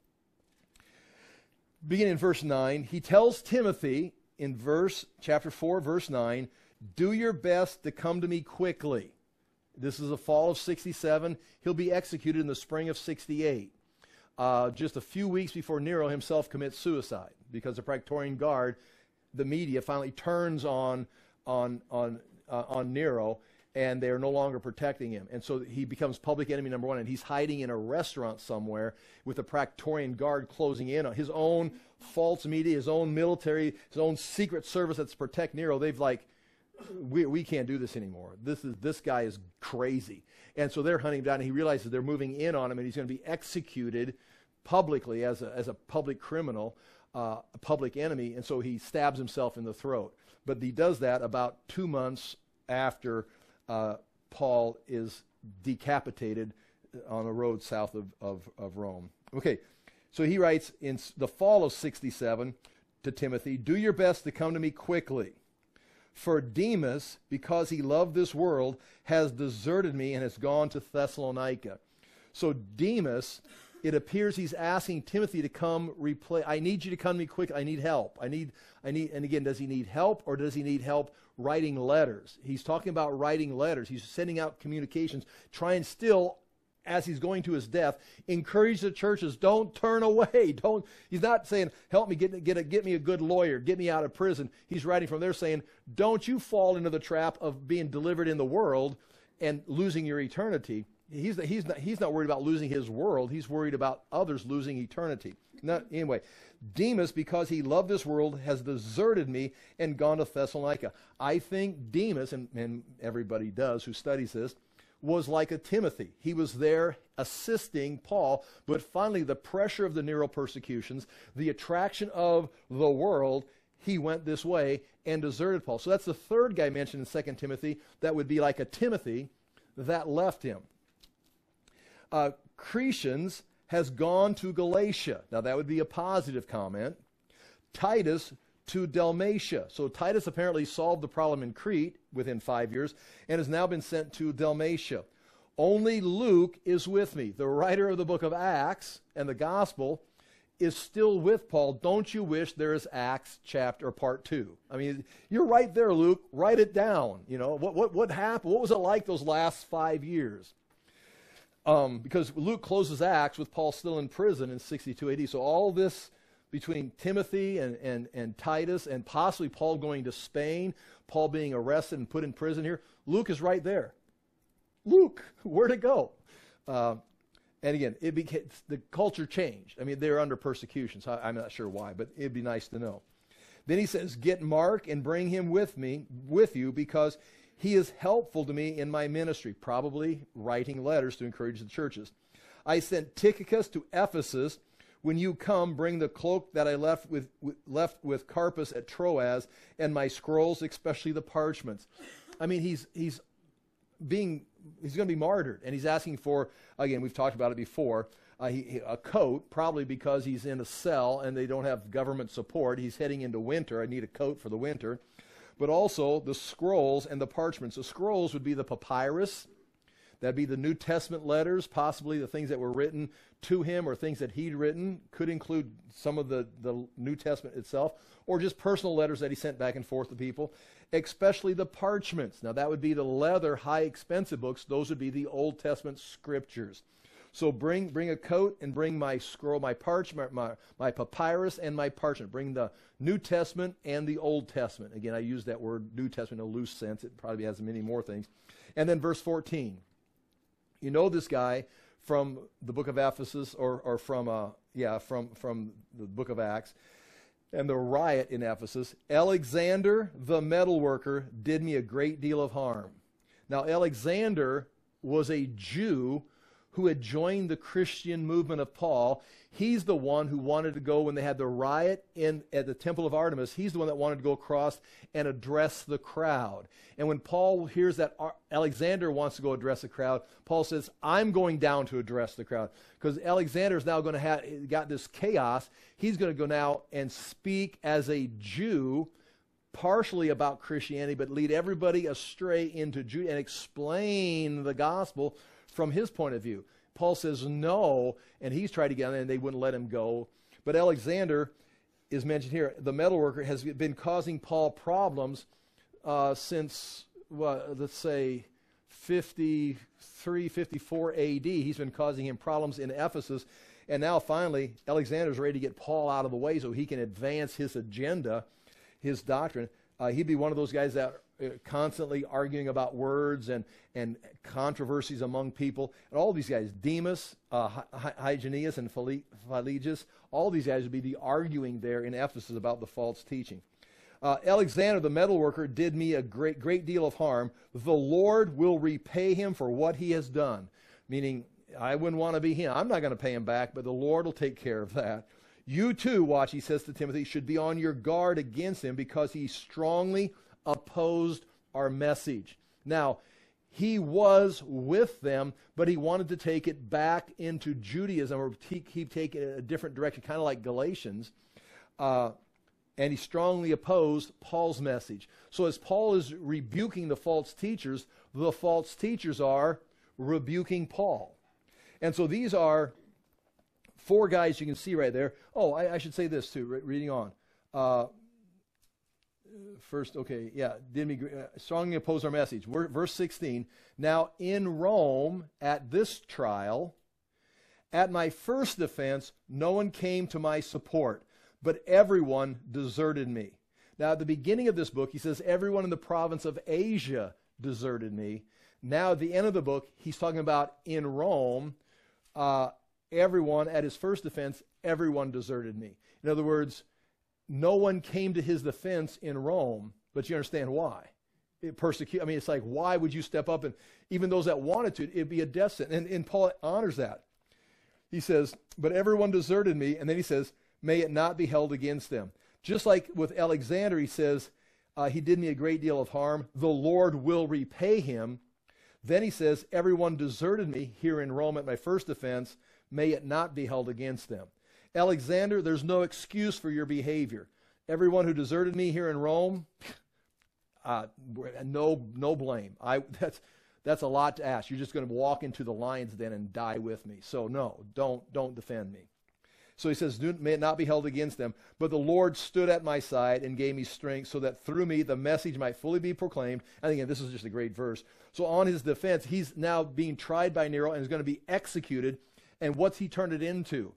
Speaker 1: Beginning in verse nine, he tells Timothy in verse, chapter four, verse nine, do your best to come to me quickly. This is the fall of sixty-seven. He'll be executed in the spring of sixty-eight. Uh, just a few weeks before Nero himself commits suicide, because the Praetorian Guard, the media, finally turns on, on, on, uh, on Nero, and they are no longer protecting him. And so he becomes public enemy number one, and he's hiding in a restaurant somewhere with the Praetorian Guard closing in on his own false media, his own military, his own secret service that's to protect Nero. They've like, we, we can't do this anymore. This is this guy is crazy. And so they're hunting him down, and he realizes they're moving in on him, and he's going to be executed publicly as a, as a public criminal, uh, a public enemy, and so he stabs himself in the throat. But he does that about two months after Uh, Paul is decapitated on a road south of, of, of Rome. Okay, so he writes in the fall of sixty-seven to Timothy, do your best to come to me quickly. For Demas, because he loved this world, has deserted me and has gone to Thessalonica. So Demas, it appears he's asking Timothy to come replace. I need you to come to me quick. I need help. I need, I need, and again, does he need help, or does he need help writing letters? He's talking about writing letters. He's sending out communications, trying still, as he's going to his death, encourage the churches, don't turn away. Don't. He's not saying, help me, get, get, a, get me a good lawyer, get me out of prison. He's writing from there saying, don't you fall into the trap of being delivered in the world and losing your eternity. He's, he's, not, he's not worried about losing his world. He's worried about others losing eternity. Not, anyway, Demas, because he loved this world, has deserted me and gone to Thessalonica. I think Demas, and, and everybody does who studies this, was like a Timothy. He was there assisting Paul, but finally the pressure of the Nero persecutions, the attraction of the world, he went this way and deserted Paul. So that's the third guy mentioned in Second Timothy that would be like a Timothy that left him. Uh, Crescens has gone to Galatia. Now that would be a positive comment. Titus to Dalmatia. So Titus apparently solved the problem in Crete within five years and has now been sent to Dalmatia. Only Luke is with me. The writer of the book of Acts and the gospel is still with Paul. Don't you wish there is Acts chapter or part two? I mean, you're right there, Luke. Write it down. You know, what, what, what happened? What was it like those last five years? Um, because Luke closes Acts with Paul still in prison in sixty-two A D. So all this between Timothy and, and, and Titus and possibly Paul going to Spain, Paul being arrested and put in prison here, Luke is right there. Luke, where'd it go? Uh, and again, it became, the culture changed. I mean, they're under persecution, so I, I'm not sure why, but it'd be nice to know. Then he says, get Mark and bring him with me, with you, because he is helpful to me in my ministry, probably writing letters to encourage the churches. I sent Tychicus to Ephesus. When you come, bring the cloak that I left with, with, left with Carpus at Troas and my scrolls, especially the parchments. I mean, he's, he's being, he's going to be martyred, and he's asking for, again, we've talked about it before, uh, he, he, a coat, probably because he's in a cell and they don't have government support. He's heading into winter. I need a coat for the winter. But also the scrolls and the parchments. The scrolls would be the papyrus. That'd be the New Testament letters, possibly the things that were written to him or things that he'd written. Could include some of the, the New Testament itself, or just personal letters that he sent back and forth to people, especially the parchments. Now that would be the leather, high expensive books. Those would be the Old Testament scriptures. So bring bring a coat and bring my scroll, my parchment, my, my papyrus and my parchment. Bring the New Testament and the Old Testament. Again, I use that word New Testament in a loose sense. It probably has many more things. And then verse fourteen. You know this guy from the book of Ephesus, or, or from, uh, yeah, from, from the book of Acts. and the riot in Ephesus, Alexander the metalworker did me a great deal of harm. Now, Alexander was a Jew who had joined the Christian movement of Paul. He's the one who wanted to go when they had the riot in at the Temple of Artemis. He's the one that wanted to go across and address the crowd. And when Paul hears that Alexander wants to go address the crowd, Paul says, I'm going down to address the crowd. Because Alexander's now going to have got this chaos. He's going to go now and speak as a Jew, partially about Christianity, but lead everybody astray into Judaism and explain the gospel from his point of view. Paul says no, and he's tried to get in, and they wouldn't let him go. But Alexander is mentioned here. The metalworker has been causing Paul problems uh, since, well, let's say, fifty-three, fifty-four A D. He's been causing him problems in Ephesus. And now finally, Alexander's ready to get Paul out of the way so he can advance his agenda, his doctrine. Uh, he'd be one of those guys that are constantly arguing about words and, and controversies among people. And all these guys, Demas, uh, Hygienus, and Philetus, all these guys would be the arguing there in Ephesus about the false teaching. Uh, Alexander, the metalworker, did me a great, great deal of harm. The Lord will repay him for what he has done. Meaning, I wouldn't want to be him. I'm not going to pay him back, but the Lord will take care of that. You too, watch, he says to Timothy, should be on your guard against him because he strongly opposed our message. Now, he was with them, but he wanted to take it back into Judaism or keep taking it a different direction, kind of like Galatians. Uh, and he strongly opposed Paul's message. So as Paul is rebuking the false teachers, the false teachers are rebuking Paul. And so these are four guys you can see right there. Oh, I, I should say this too, re- reading on. Uh, first, okay, yeah, did me uh, strongly oppose our message. We're, verse sixteen, now in Rome at this trial, at my first defense, no one came to my support, but everyone deserted me. Now, at the beginning of this book, he says, everyone in the province of Asia deserted me. Now, at the end of the book, he's talking about in Rome, uh, everyone, at his first defense, everyone deserted me. In other words, no one came to his defense in Rome, but you understand why. It persecute. I mean, it's like, why would you step up? And even those that wanted to, it'd be a death sentence. And, and Paul honors that. He says, but everyone deserted me. And then he says, may it not be held against them. Just like with Alexander, he says, uh, he did me a great deal of harm. The Lord will repay him. Then he says, everyone deserted me here in Rome at my first defense. May it not be held against them. Alexander, there's no excuse for your behavior. Everyone who deserted me here in Rome, uh, no, no blame. I, that's, that's a lot to ask. You're just going to walk into the lion's den and die with me. So no, don't, don't defend me. So he says, may it not be held against them. But the Lord stood at my side and gave me strength so that through me the message might fully be proclaimed. And again, this is just a great verse. So on his defense, he's now being tried by Nero and is going to be executed. And what's he turned it into?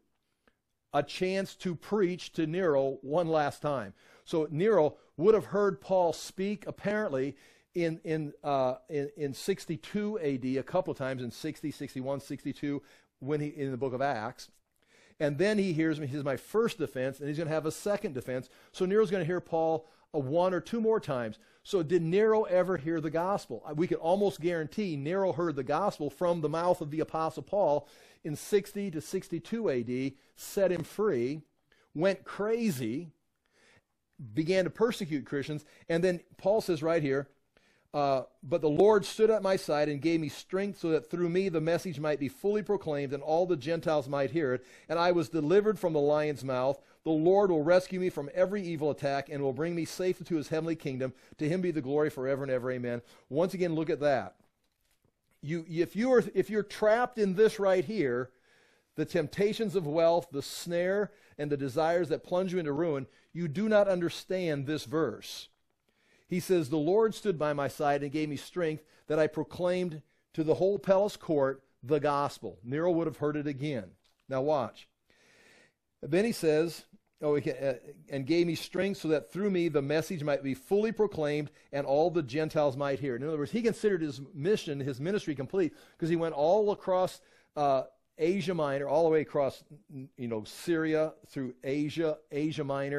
Speaker 1: A chance to preach to Nero one last time. So Nero would have heard Paul speak apparently in in uh, in, in sixty-two A D a couple of times, in sixty, sixty-one, sixty-two, when he in the book of Acts. And then he hears me, he says, my first defense, and he's going to have a second defense. So Nero's going to hear Paul a one or two more times. So did Nero ever hear the gospel? We could almost guarantee Nero heard the gospel from the mouth of the Apostle Paul in sixty to sixty-two A D, set him free, went crazy, began to persecute Christians. And then Paul says right here, Uh, but the Lord stood at my side and gave me strength so that through me the message might be fully proclaimed and all the Gentiles might hear it. And I was delivered from the lion's mouth. The Lord will rescue me from every evil attack and will bring me safe to his heavenly kingdom. To him be the glory forever and ever. Amen. Once again, look at that. You, if, you are, if you're trapped in this right here, the temptations of wealth, the snare, and the desires that plunge you into ruin, you do not understand this verse. He says, the Lord stood by my side and gave me strength that I proclaimed to the whole palace court the gospel. Nero would have heard it again. Now watch. Then he says, oh, uh, and gave me strength so that through me the message might be fully proclaimed and all the Gentiles might hear it. In other words, he considered his mission, his ministry complete, because he went all across uh, Asia Minor, all the way across, you know, Syria through Asia, Asia Minor,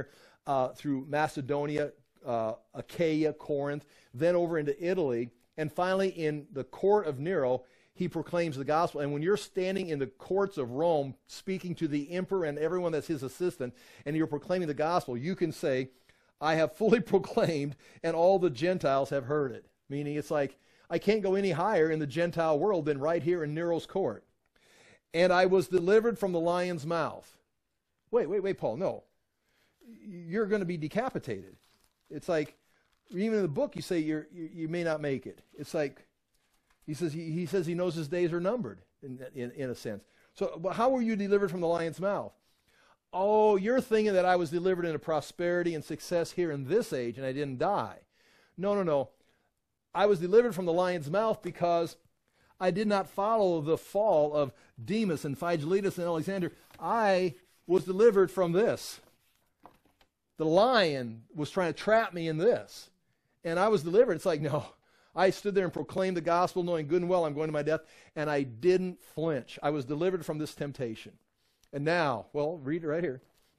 Speaker 1: uh, through Macedonia, uh, Achaia, Corinth, then over into Italy, and finally in the court of Nero, he proclaims the gospel. And when you're standing in the courts of Rome speaking to the emperor and everyone that's his assistant, and you're proclaiming the gospel, you can say, I have fully proclaimed, and all the Gentiles have heard it. Meaning it's like, I can't go any higher in the Gentile world than right here in Nero's court. And I was delivered from the lion's mouth. Wait, wait, wait, Paul, no. You're going to be decapitated. It's like, even in the book, you say you're, you, you may not make it. It's like, he says he, he says he knows his days are numbered, in, in, in a sense. So but how were you delivered from the lion's mouth? Oh, you're thinking that I was delivered into prosperity and success here in this age and I didn't die. No, no, no. I was delivered from the lion's mouth because I did not follow the fall of Demas and Phygelius and Alexander. I was delivered from this. The lion was trying to trap me in this. And I was delivered. It's like, no. I stood there and proclaimed the gospel, knowing good and well I'm going to my death, and I didn't flinch. I was delivered from this temptation. And now, well, read it right here.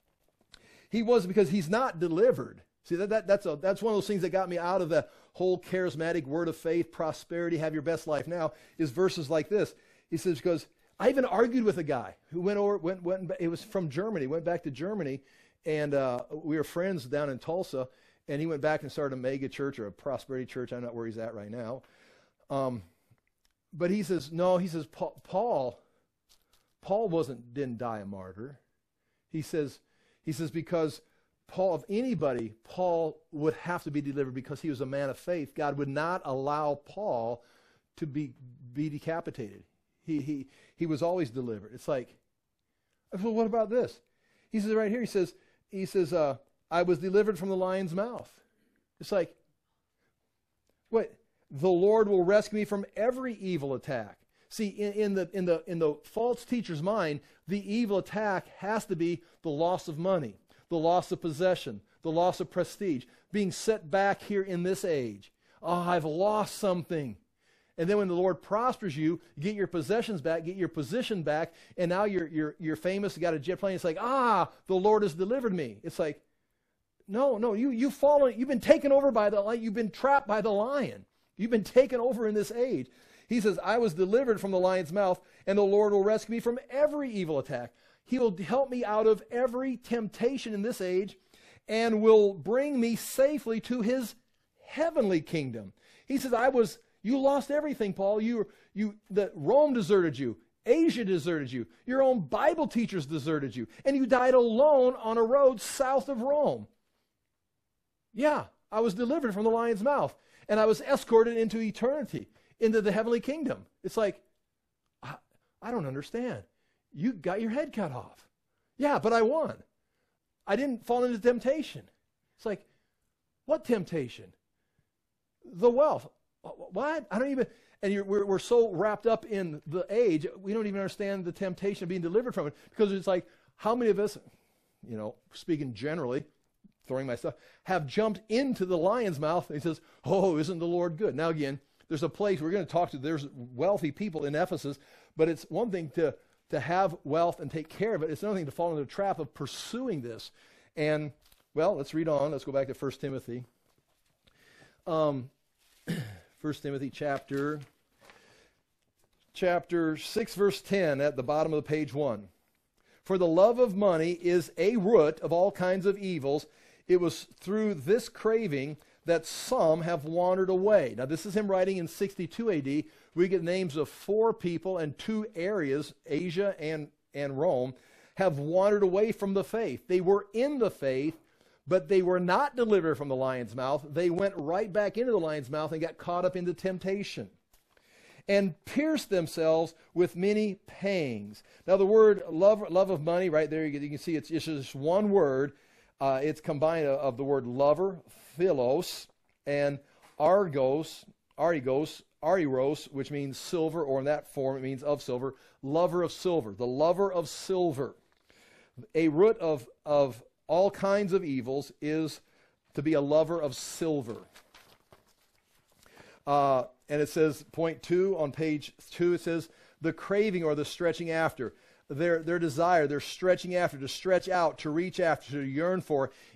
Speaker 1: He was, because he's not delivered. See, that, that that's a, that's one of those things that got me out of the whole charismatic word of faith, prosperity, have your best life now, is verses like this. He says, because I even argued with a guy who went over, went, went, it was from Germany, went back to Germany, and uh, we were friends down in Tulsa. And he went back and started a mega church or a prosperity church. I'm not where he's at right now. Um, but he says, no, he says, Paul, Paul, Paul wasn't, didn't die a martyr. He says, he says, because Paul, if anybody, Paul would have to be delivered because he was a man of faith. God would not allow Paul to be, be decapitated. He, he, he was always delivered. It's like, well, what about this? He says right here, he says, he says, uh, I was delivered from the lion's mouth. It's like, what? The Lord will rescue me from every evil attack. See, in, in the in the in the false teacher's mind, the evil attack has to be the loss of money, the loss of possession, the loss of prestige, being set back here in this age. Oh, I've lost something. And then when the Lord prospers you, you get your possessions back, get your position back, and now you're you're you're famous, you got a jet plane. It's like, ah, the Lord has delivered me. It's like, No, no, you, you've fallen, you've been taken over by the lion, you've been trapped by the lion. You've been taken over in this age. He says, I was delivered from the lion's mouth, and the Lord will rescue me from every evil attack. He will help me out of every temptation in this age, and will bring me safely to his heavenly kingdom. He says, I was, you lost everything, Paul. You, you, the, Rome deserted you. Asia deserted you. Your own Bible teachers deserted you. And you died alone on a road south of Rome. Yeah, I was delivered from the lion's mouth, and I was escorted into eternity, into the heavenly kingdom. It's like, I, I don't understand. You got your head cut off. Yeah, but I won. I didn't fall into temptation. It's like, what temptation? The wealth. What? I don't even, and you're, we're, we're so wrapped up in the age, we don't even understand the temptation of being delivered from it, because it's like, how many of us, you know, speaking generally, throwing my stuff, have jumped into the lion's mouth, and he says, oh, isn't the Lord good? Now again, there's a place, we're going to talk to, there's wealthy people in Ephesus, but it's one thing to, to have wealth and take care of it. It's another thing to fall into the trap of pursuing this. And, well, let's read on. Let's go back to First Timothy. Um, First Timothy chapter, chapter six, verse ten, at the bottom of the page one. For the love of money is a root of all kinds of evils. It was through this craving that some have wandered away. Now, this is him writing in sixty-two A D. We get names of four people and two areas, Asia and, and Rome, have wandered away from the faith. They were in the faith, but they were not delivered from the lion's mouth. They went right back into the lion's mouth and got caught up into temptation and pierced themselves with many pangs. Now, the word love, love of money, right there, you can see it's, it's just one word. Uh, it's combined of, of the word lover, philos, and argos, arigos, ariros, which means silver, or in that form it means of silver, lover of silver, the lover of silver. A root of, of all kinds of evils is to be a lover of silver. Uh, and it says, point two on page two, it says, the craving or the stretching after. Their, their desire, their stretching after, to stretch out, to reach after, to yearn for,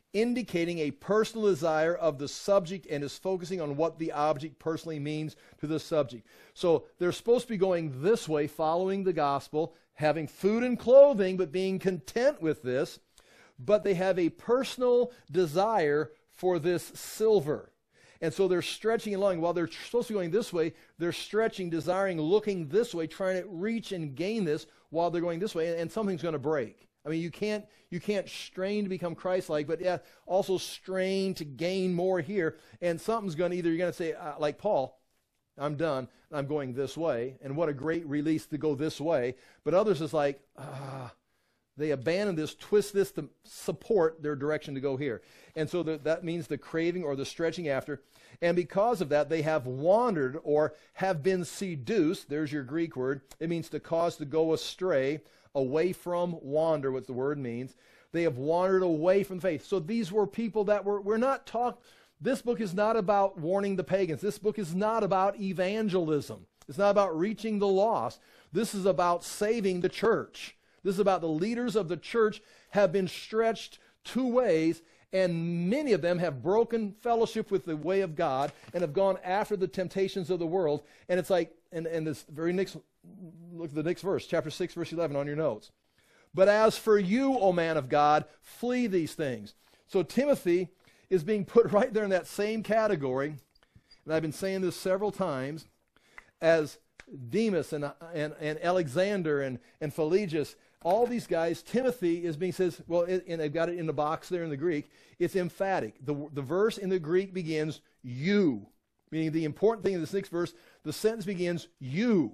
Speaker 1: indicating a personal desire of the subject and is focusing on what the object personally means to the subject. So they're supposed to be going this way, following the gospel, having food and clothing, but being content with this. But they have a personal desire for this silver. And so they're stretching along. While they're supposed to be going this way, they're stretching, desiring, looking this way, trying to reach and gain this while they're going this way. And, and something's going to break. I mean, you can't you can't strain to become Christ-like, but yeah, also strain to gain more here. And something's going to either, you're going to say, uh, like Paul, I'm done, I'm going this way. And what a great release to go this way. But others is like, ah, they abandon this, twist this to support their direction to go here. And so the, that means the craving or the stretching after. And because of that, they have wandered or have been seduced. There's your Greek word. It means to cause to go astray, away from, wander, what the word means. They have wandered away from faith. So these were people that were, we're not talk. This book is not about warning the pagans. This book is not about evangelism. It's not about reaching the lost. This is about saving the church. This is about the leaders of the church have been stretched two ways, and many of them have broken fellowship with the way of God and have gone after the temptations of the world. And it's like, and, and this very next, look at the next verse, chapter six, verse eleven on your notes. But as for you, O man of God, flee these things. So Timothy is being put right there in that same category, and I've been saying this several times, as Demas and, and, and Alexander and, and Philologus, all these guys. Timothy is being says, well, it, and they've got it in the box there in the Greek. It's emphatic. The, the verse in the Greek begins, you. Meaning the important thing in this next verse, the sentence begins, you.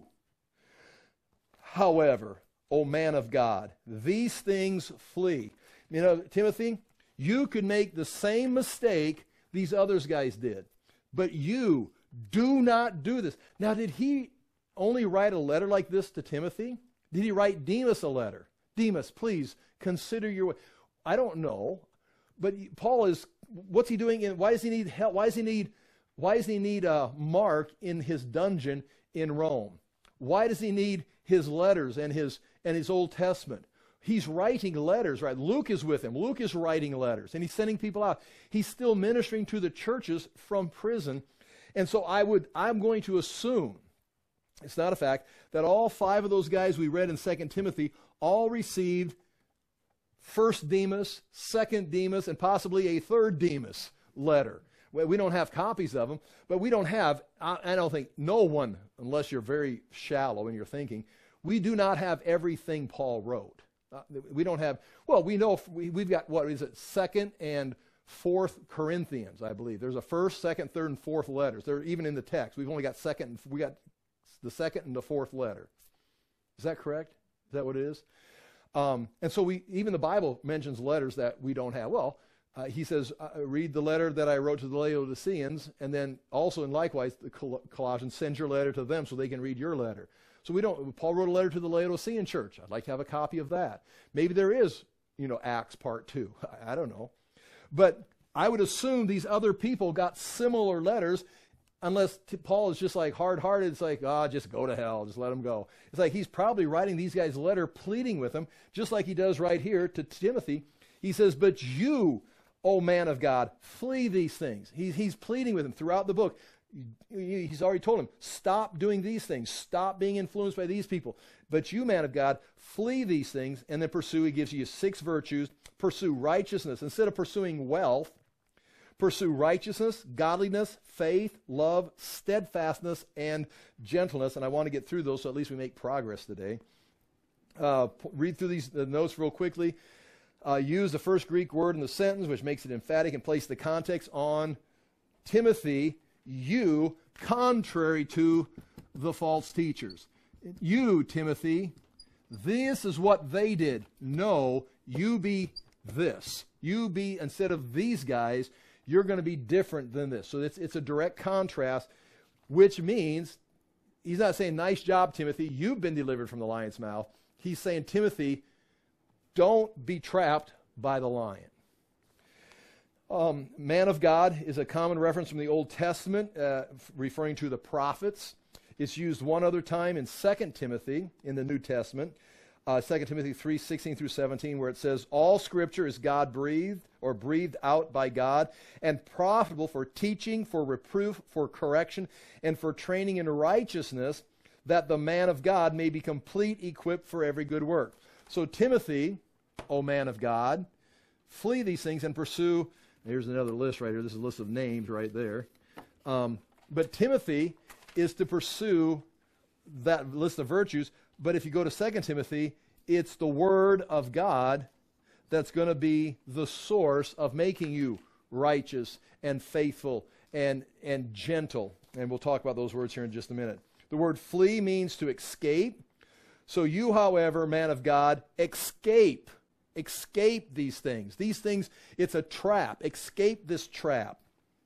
Speaker 1: However, O man of God, these things flee. You know, Timothy, you could make the same mistake these others guys did. But you do not do this. Now, did he only write a letter like this to Timothy? Did he write Demas a letter? Demas, please consider your way. I don't know, but Paul is. What's he doing? In, why does he need help? Why does he need? Why does he need uh, Mark in his dungeon in Rome? Why does he need his letters and his and his Old Testament? He's writing letters, right? Luke is with him. Luke is writing letters, and he's sending people out. He's still ministering to the churches from prison, and so I would. I'm going to assume. It's not a fact that all five of those guys we read in Second Timothy all received first Demas, second Demas, and possibly a third Demas letter. We don't have copies of them, but we don't have, I don't think, no one, unless you're very shallow in your thinking, we do not have everything Paul wrote. Uh, we don't have, well, we know, we, we've got, what is it, second and fourth Corinthians, I believe. There's a first, second, third, and fourth letters. They're even in the text. We've only got second, we got the second and the fourth letter. Is that correct? Is that what it is? Um, and so we, even the Bible mentions letters that we don't have. Well, uh, he says, uh, read the letter that I wrote to the Laodiceans, and then also, and likewise, the Col- Colossians, send your letter to them so they can read your letter. So we don't, Paul wrote a letter to the Laodicean church. I'd like to have a copy of that. Maybe there is, you know, Acts part two. I, I don't know. But I would assume these other people got similar letters. Unless t- Paul is just like hard-hearted, it's like, ah, oh, just go to hell, just let him go. It's like he's probably writing these guys a letter pleading with them, just like he does right here to Timothy. He says, but you, O man of God, flee these things. He's, he's pleading with him throughout the book. He's already told him, stop doing these things. Stop being influenced by these people. But you, man of God, flee these things, and then pursue. He gives you six virtues. Pursue righteousness. Instead of pursuing wealth, pursue righteousness, godliness, faith, love, steadfastness, and gentleness. And I want to get through those so at least we make progress today. Uh, p- read through these the notes real quickly. Uh, use the first Greek word in the sentence, which makes it emphatic, and place the context on Timothy, you, contrary to the false teachers. You, Timothy, this is what they did. No, you be this. You be, instead of these guys, you're going to be different than this. So it's, it's a direct contrast, which means he's not saying, nice job, Timothy, you've been delivered from the lion's mouth. He's saying, Timothy, don't be trapped by the lion. Um, man of God is a common reference from the Old Testament, uh, referring to the prophets. It's used one other time in Second Timothy in the New Testament. uh, Second Timothy three, sixteen through seventeen, where it says, all Scripture is God-breathed, or breathed out by God, and profitable for teaching, for reproof, for correction, and for training in righteousness, that the man of God may be complete, equipped for every good work. So Timothy, O man of God, flee these things and pursue. Here's another list right here. This is a list of names right there. Um, but Timothy is to pursue that list of virtues. But if you go to Second Timothy, it's the Word of God that's going to be the source of making you righteous and faithful and, and gentle. And we'll talk about those words here in just a minute. The word flee means to escape. So you, however, man of God, escape. Escape these things. These things, it's a trap. Escape this trap.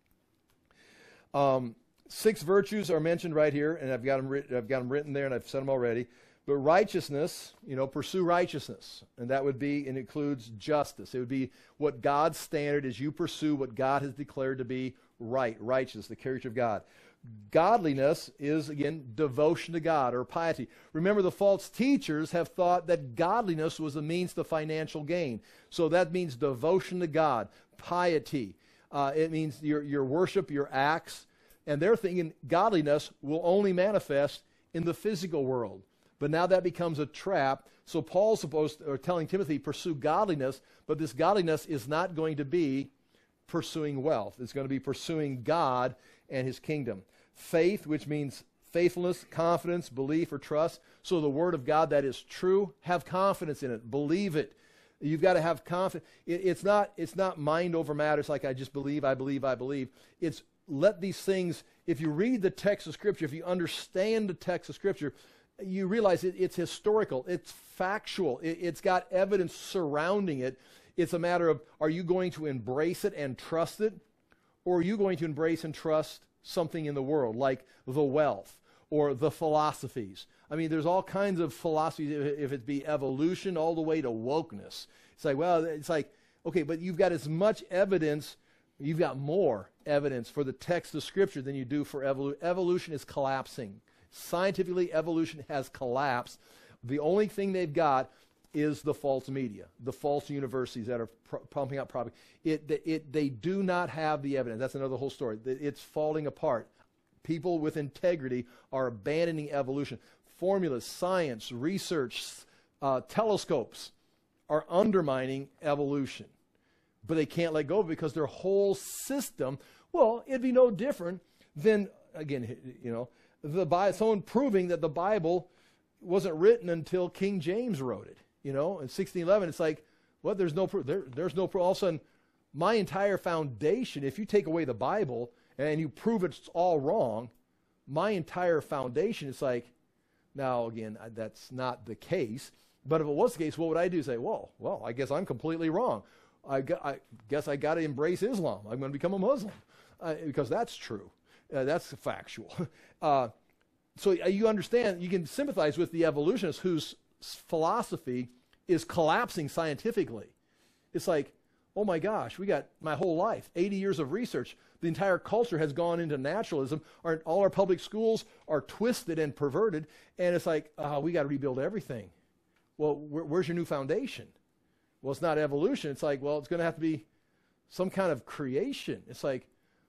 Speaker 1: Um, six virtues are mentioned right here, and I've got them, writ- I've got them written there, and I've said them already. But righteousness, you know, pursue righteousness. And that would be, and includes justice. It would be what God's standard is. You pursue what God has declared to be right, righteous, the character of God. Godliness is, again, devotion to God or piety. Remember, the false teachers have thought that godliness was a means to financial gain. So that means devotion to God, piety. Uh, it means your, your worship, your acts. And they're thinking godliness will only manifest in the physical world. But now that becomes a trap. So Paul's supposed to, or telling Timothy, pursue godliness, but this godliness is not going to be pursuing wealth. It's going to be pursuing God and his kingdom. Faith, which means faithfulness, confidence, belief, or trust. So the word of God that is true, have confidence in it. Believe it. You've got to have confidence. It, it's not, it's not mind over matter. It's like I just believe, I believe, I believe. It's let these things, if you read the text of Scripture, if you understand the text of Scripture, you realize it, it's historical, it's factual, it, it's got evidence surrounding it. It's a matter of, are you going to embrace it and trust it, or are you going to embrace and trust something in the world, like the wealth or the philosophies? I mean, there's all kinds of philosophies, if it be evolution all the way to wokeness. It's like, well, it's like, okay, but you've got as much evidence, you've got more evidence for the text of Scripture than you do for evolution. Evolution is collapsing. Scientifically, evolution has collapsed. The only thing they've got is the false media, the false universities that are pr- pumping out propaganda. It, it, they do not have the evidence. That's another whole story. It's falling apart. People with integrity are abandoning evolution. Formulas, science, research, uh, telescopes are undermining evolution. But they can't let go because their whole system, well, it'd be no different than, again, you know, the Bible, someone proving that the Bible wasn't written until King James wrote it. You know, in sixteen eleven, it's like, well, there's no proof. There, there's no proof. All of a sudden, my entire foundation, if you take away the Bible and you prove it's all wrong, my entire foundation is like, now, again, that's not the case. But if it was the case, what would I do? Say, well, well, I guess I'm completely wrong. I, gu- I guess I got to embrace Islam. I'm going to become a Muslim uh, because that's true. Uh, that's factual. Uh, so uh, you understand, you can sympathize with the evolutionists whose philosophy is collapsing scientifically. It's like, oh my gosh, we got my whole life, eighty years of research. The entire culture has gone into naturalism. Our, all our public schools are twisted and perverted. And it's like, uh, we got to rebuild everything. Well, where, where's your new foundation? Well, it's not evolution. It's like, well, it's going to have to be some kind of creation. It's like,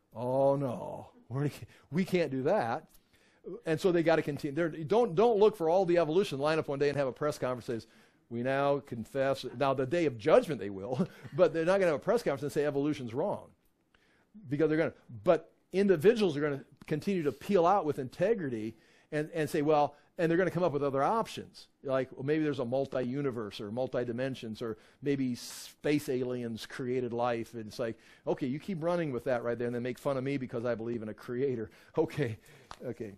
Speaker 1: oh no, we're, we can't do that. And so they got to continue. They're, don't don't look for all the evolution. Line up one day and have a press conference that says, we now confess. Now, the day of judgment they will, but they're not going to have a press conference and say evolution's wrong. Because they're going to, but individuals are going to continue to peel out with integrity and, and say, well, and they're going to come up with other options. Like, well, maybe there's a multi-universe or multi-dimensions, or maybe space aliens created life. And it's like, okay, you keep running with that right there and then make fun of me because I believe in a creator. Okay, okay.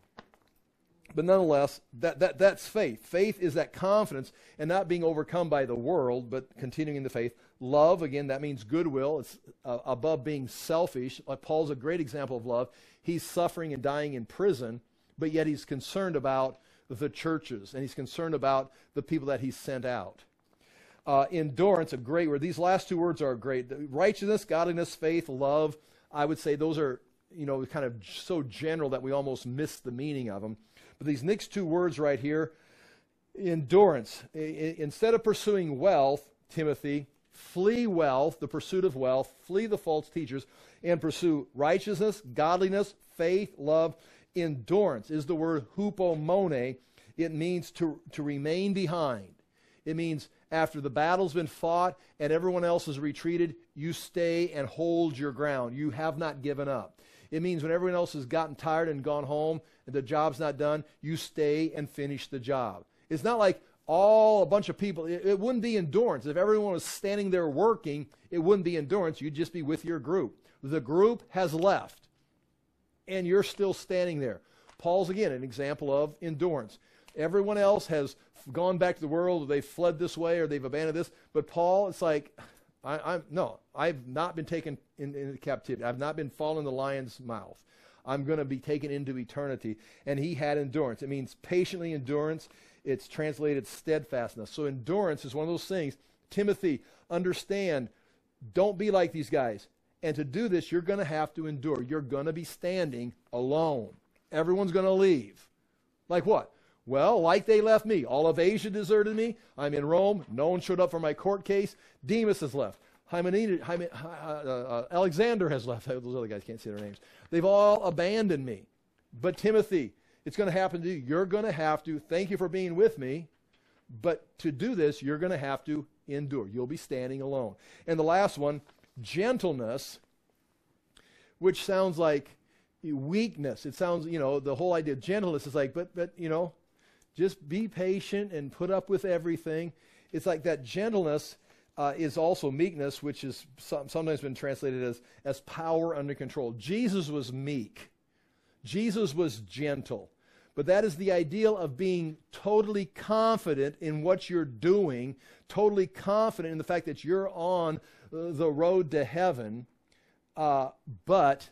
Speaker 1: But nonetheless, that, that that's faith. Faith is that confidence and not being overcome by the world, but continuing in the faith. Love, again, that means goodwill. It's uh, above being selfish. Like Paul's a great example of love. He's suffering and dying in prison, but yet he's concerned about the churches, and he's concerned about the people that he's sent out. Uh, endurance, a great word. These last two words are great. The righteousness, godliness, faith, love. I would say those are, you know, kind of so general that we almost miss the meaning of them. But these next two words right here, Endurance. I, I, instead of pursuing wealth, Timothy, flee wealth, the pursuit of wealth, flee the false teachers, and pursue righteousness, godliness, faith, love. Endurance is the word hupomone. It means to, to remain behind. It means after the battle's been fought and everyone else has retreated, you stay and hold your ground. You have not given up. It means when everyone else has gotten tired and gone home and the job's not done, you stay and finish the job. It's not like all a bunch of people. It, it wouldn't be endurance. If everyone was standing there working, it wouldn't be endurance. You'd just be with your group. The group has left, and you're still standing there. Paul's, again, an example of endurance. Everyone else has gone back to the world, or they've fled this way, or they've abandoned this. But Paul, it's like, I, I'm no, I've not been taken in, into captivity. I've not been fallen in the lion's mouth. I'm going to be taken into eternity. And he had endurance. It means patiently endurance. It's translated steadfastness. So endurance is one of those things. Timothy, understand, don't be like these guys. And to do this, you're going to have to endure. You're going to be standing alone. Everyone's going to leave. Like what? Well, like they left me. All of Asia deserted me. I'm in Rome. No one showed up for my court case. Demas has left. Hymenaeus, Hymen, uh, uh, Alexander has left. Those other guys can't say their names. They've all abandoned me. But Timothy, it's going to happen to you. You're going to have to, thank you for being with me, but to do this, you're going to have to endure. You'll be standing alone. And the last one, gentleness, which sounds like weakness. It sounds, you know, the whole idea of gentleness is like, but, but, you know, just be patient and put up with everything. It's like that gentleness uh, is also meekness, which is some, sometimes been translated as, as power under control. Jesus was meek. Jesus was gentle. But that is the ideal of being totally confident in what you're doing, totally confident in the fact that you're on the road to heaven, uh, but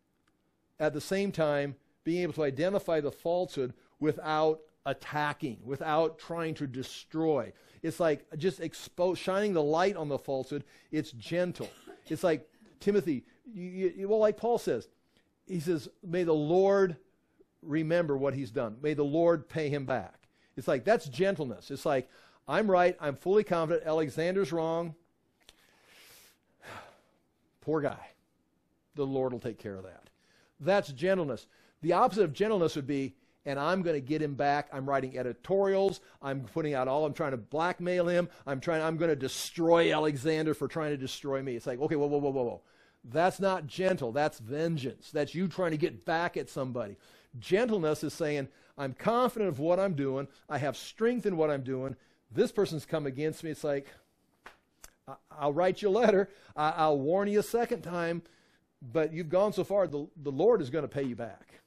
Speaker 1: at the same time being able to identify the falsehood without attacking, without trying to destroy. It's like just expose, shining the light on the falsehood. It's gentle. It's like, Timothy, you, you, well, like Paul says, he says, may the Lord remember what he's done. May the Lord pay him back. It's like, that's gentleness. It's like, I'm right. I'm fully confident. Alexander's wrong. Poor guy. The Lord will take care of that. That's gentleness. The opposite of gentleness would be, and I'm going to get him back. I'm writing editorials. I'm putting out all, I'm trying to blackmail him. I'm trying, I'm going to destroy Alexander for trying to destroy me. It's like, okay, whoa, whoa, whoa, whoa, whoa. That's not gentle. That's vengeance. That's you trying to get back at somebody. Gentleness is saying, I'm confident of what I'm doing. I have strength in what I'm doing. This person's come against me. It's like, I'll write you a letter. I'll warn you a second time, but you've gone so far, the, the Lord is going to pay you back.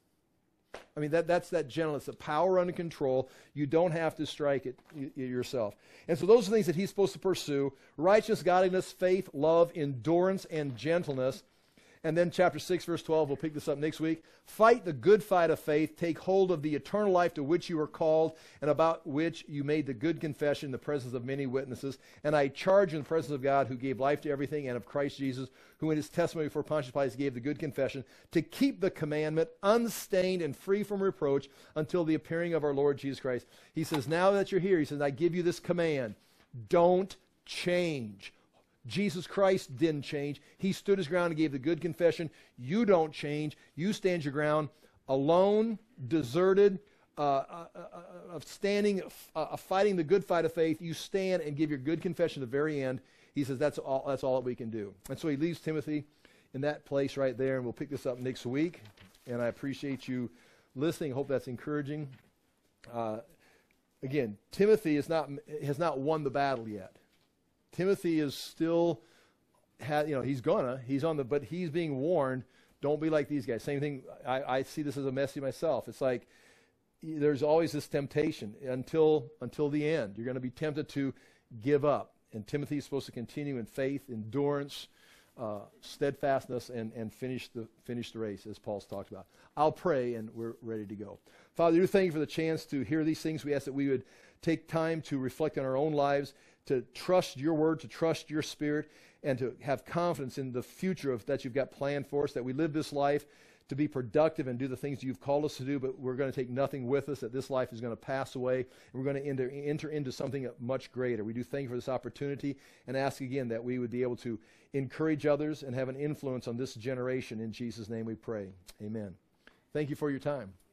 Speaker 1: I mean, that, that's that gentleness, the power under control. You don't have to strike it y- yourself. And so those are things that he's supposed to pursue: righteousness, godliness, faith, love, endurance, and gentleness. And then chapter six, verse twelve, we'll pick this up next week. Fight the good fight of faith. Take hold of the eternal life to which you were called and about which you made the good confession in the presence of many witnesses. And I charge in the presence of God, who gave life to everything, and of Christ Jesus, who in his testimony before Pontius Pilate gave the good confession, to keep the commandment unstained and free from reproach until the appearing of our Lord Jesus Christ. He says, now that you're here, he says, I give you this command. Don't change. Jesus Christ didn't change. He stood his ground and gave the good confession. You don't change. You stand your ground alone, deserted, uh, uh, uh, standing, uh, fighting the good fight of faith. You stand and give your good confession at the very end. He says that's all, that's all that we can do. And so he leaves Timothy in that place right there, and we'll pick this up next week. And I appreciate you listening. I hope that's encouraging. Uh, again, Timothy is not, has not won the battle yet. Timothy is still, ha, you know, he's gonna, he's on the, but he's being warned, don't be like these guys. Same thing, I, I see this as a message myself. It's like, there's always this temptation until until the end. You're going to be tempted to give up. And Timothy is supposed to continue in faith, endurance, uh, steadfastness, and, and finish the finish the race, as Paul's talked about. I'll pray, and we're ready to go. Father, we thank you for the chance to hear these things. We ask that we would take time to reflect on our own lives, to trust your word, to trust your spirit, and to have confidence in the future of, that you've got planned for us, that we live this life to be productive and do the things you've called us to do, but we're going to take nothing with us, that this life is going to pass away, and we're going to enter, enter into something much greater. We do thank you for this opportunity and ask again that we would be able to encourage others and have an influence on this generation. In Jesus' name we pray. Amen. Thank you for your time.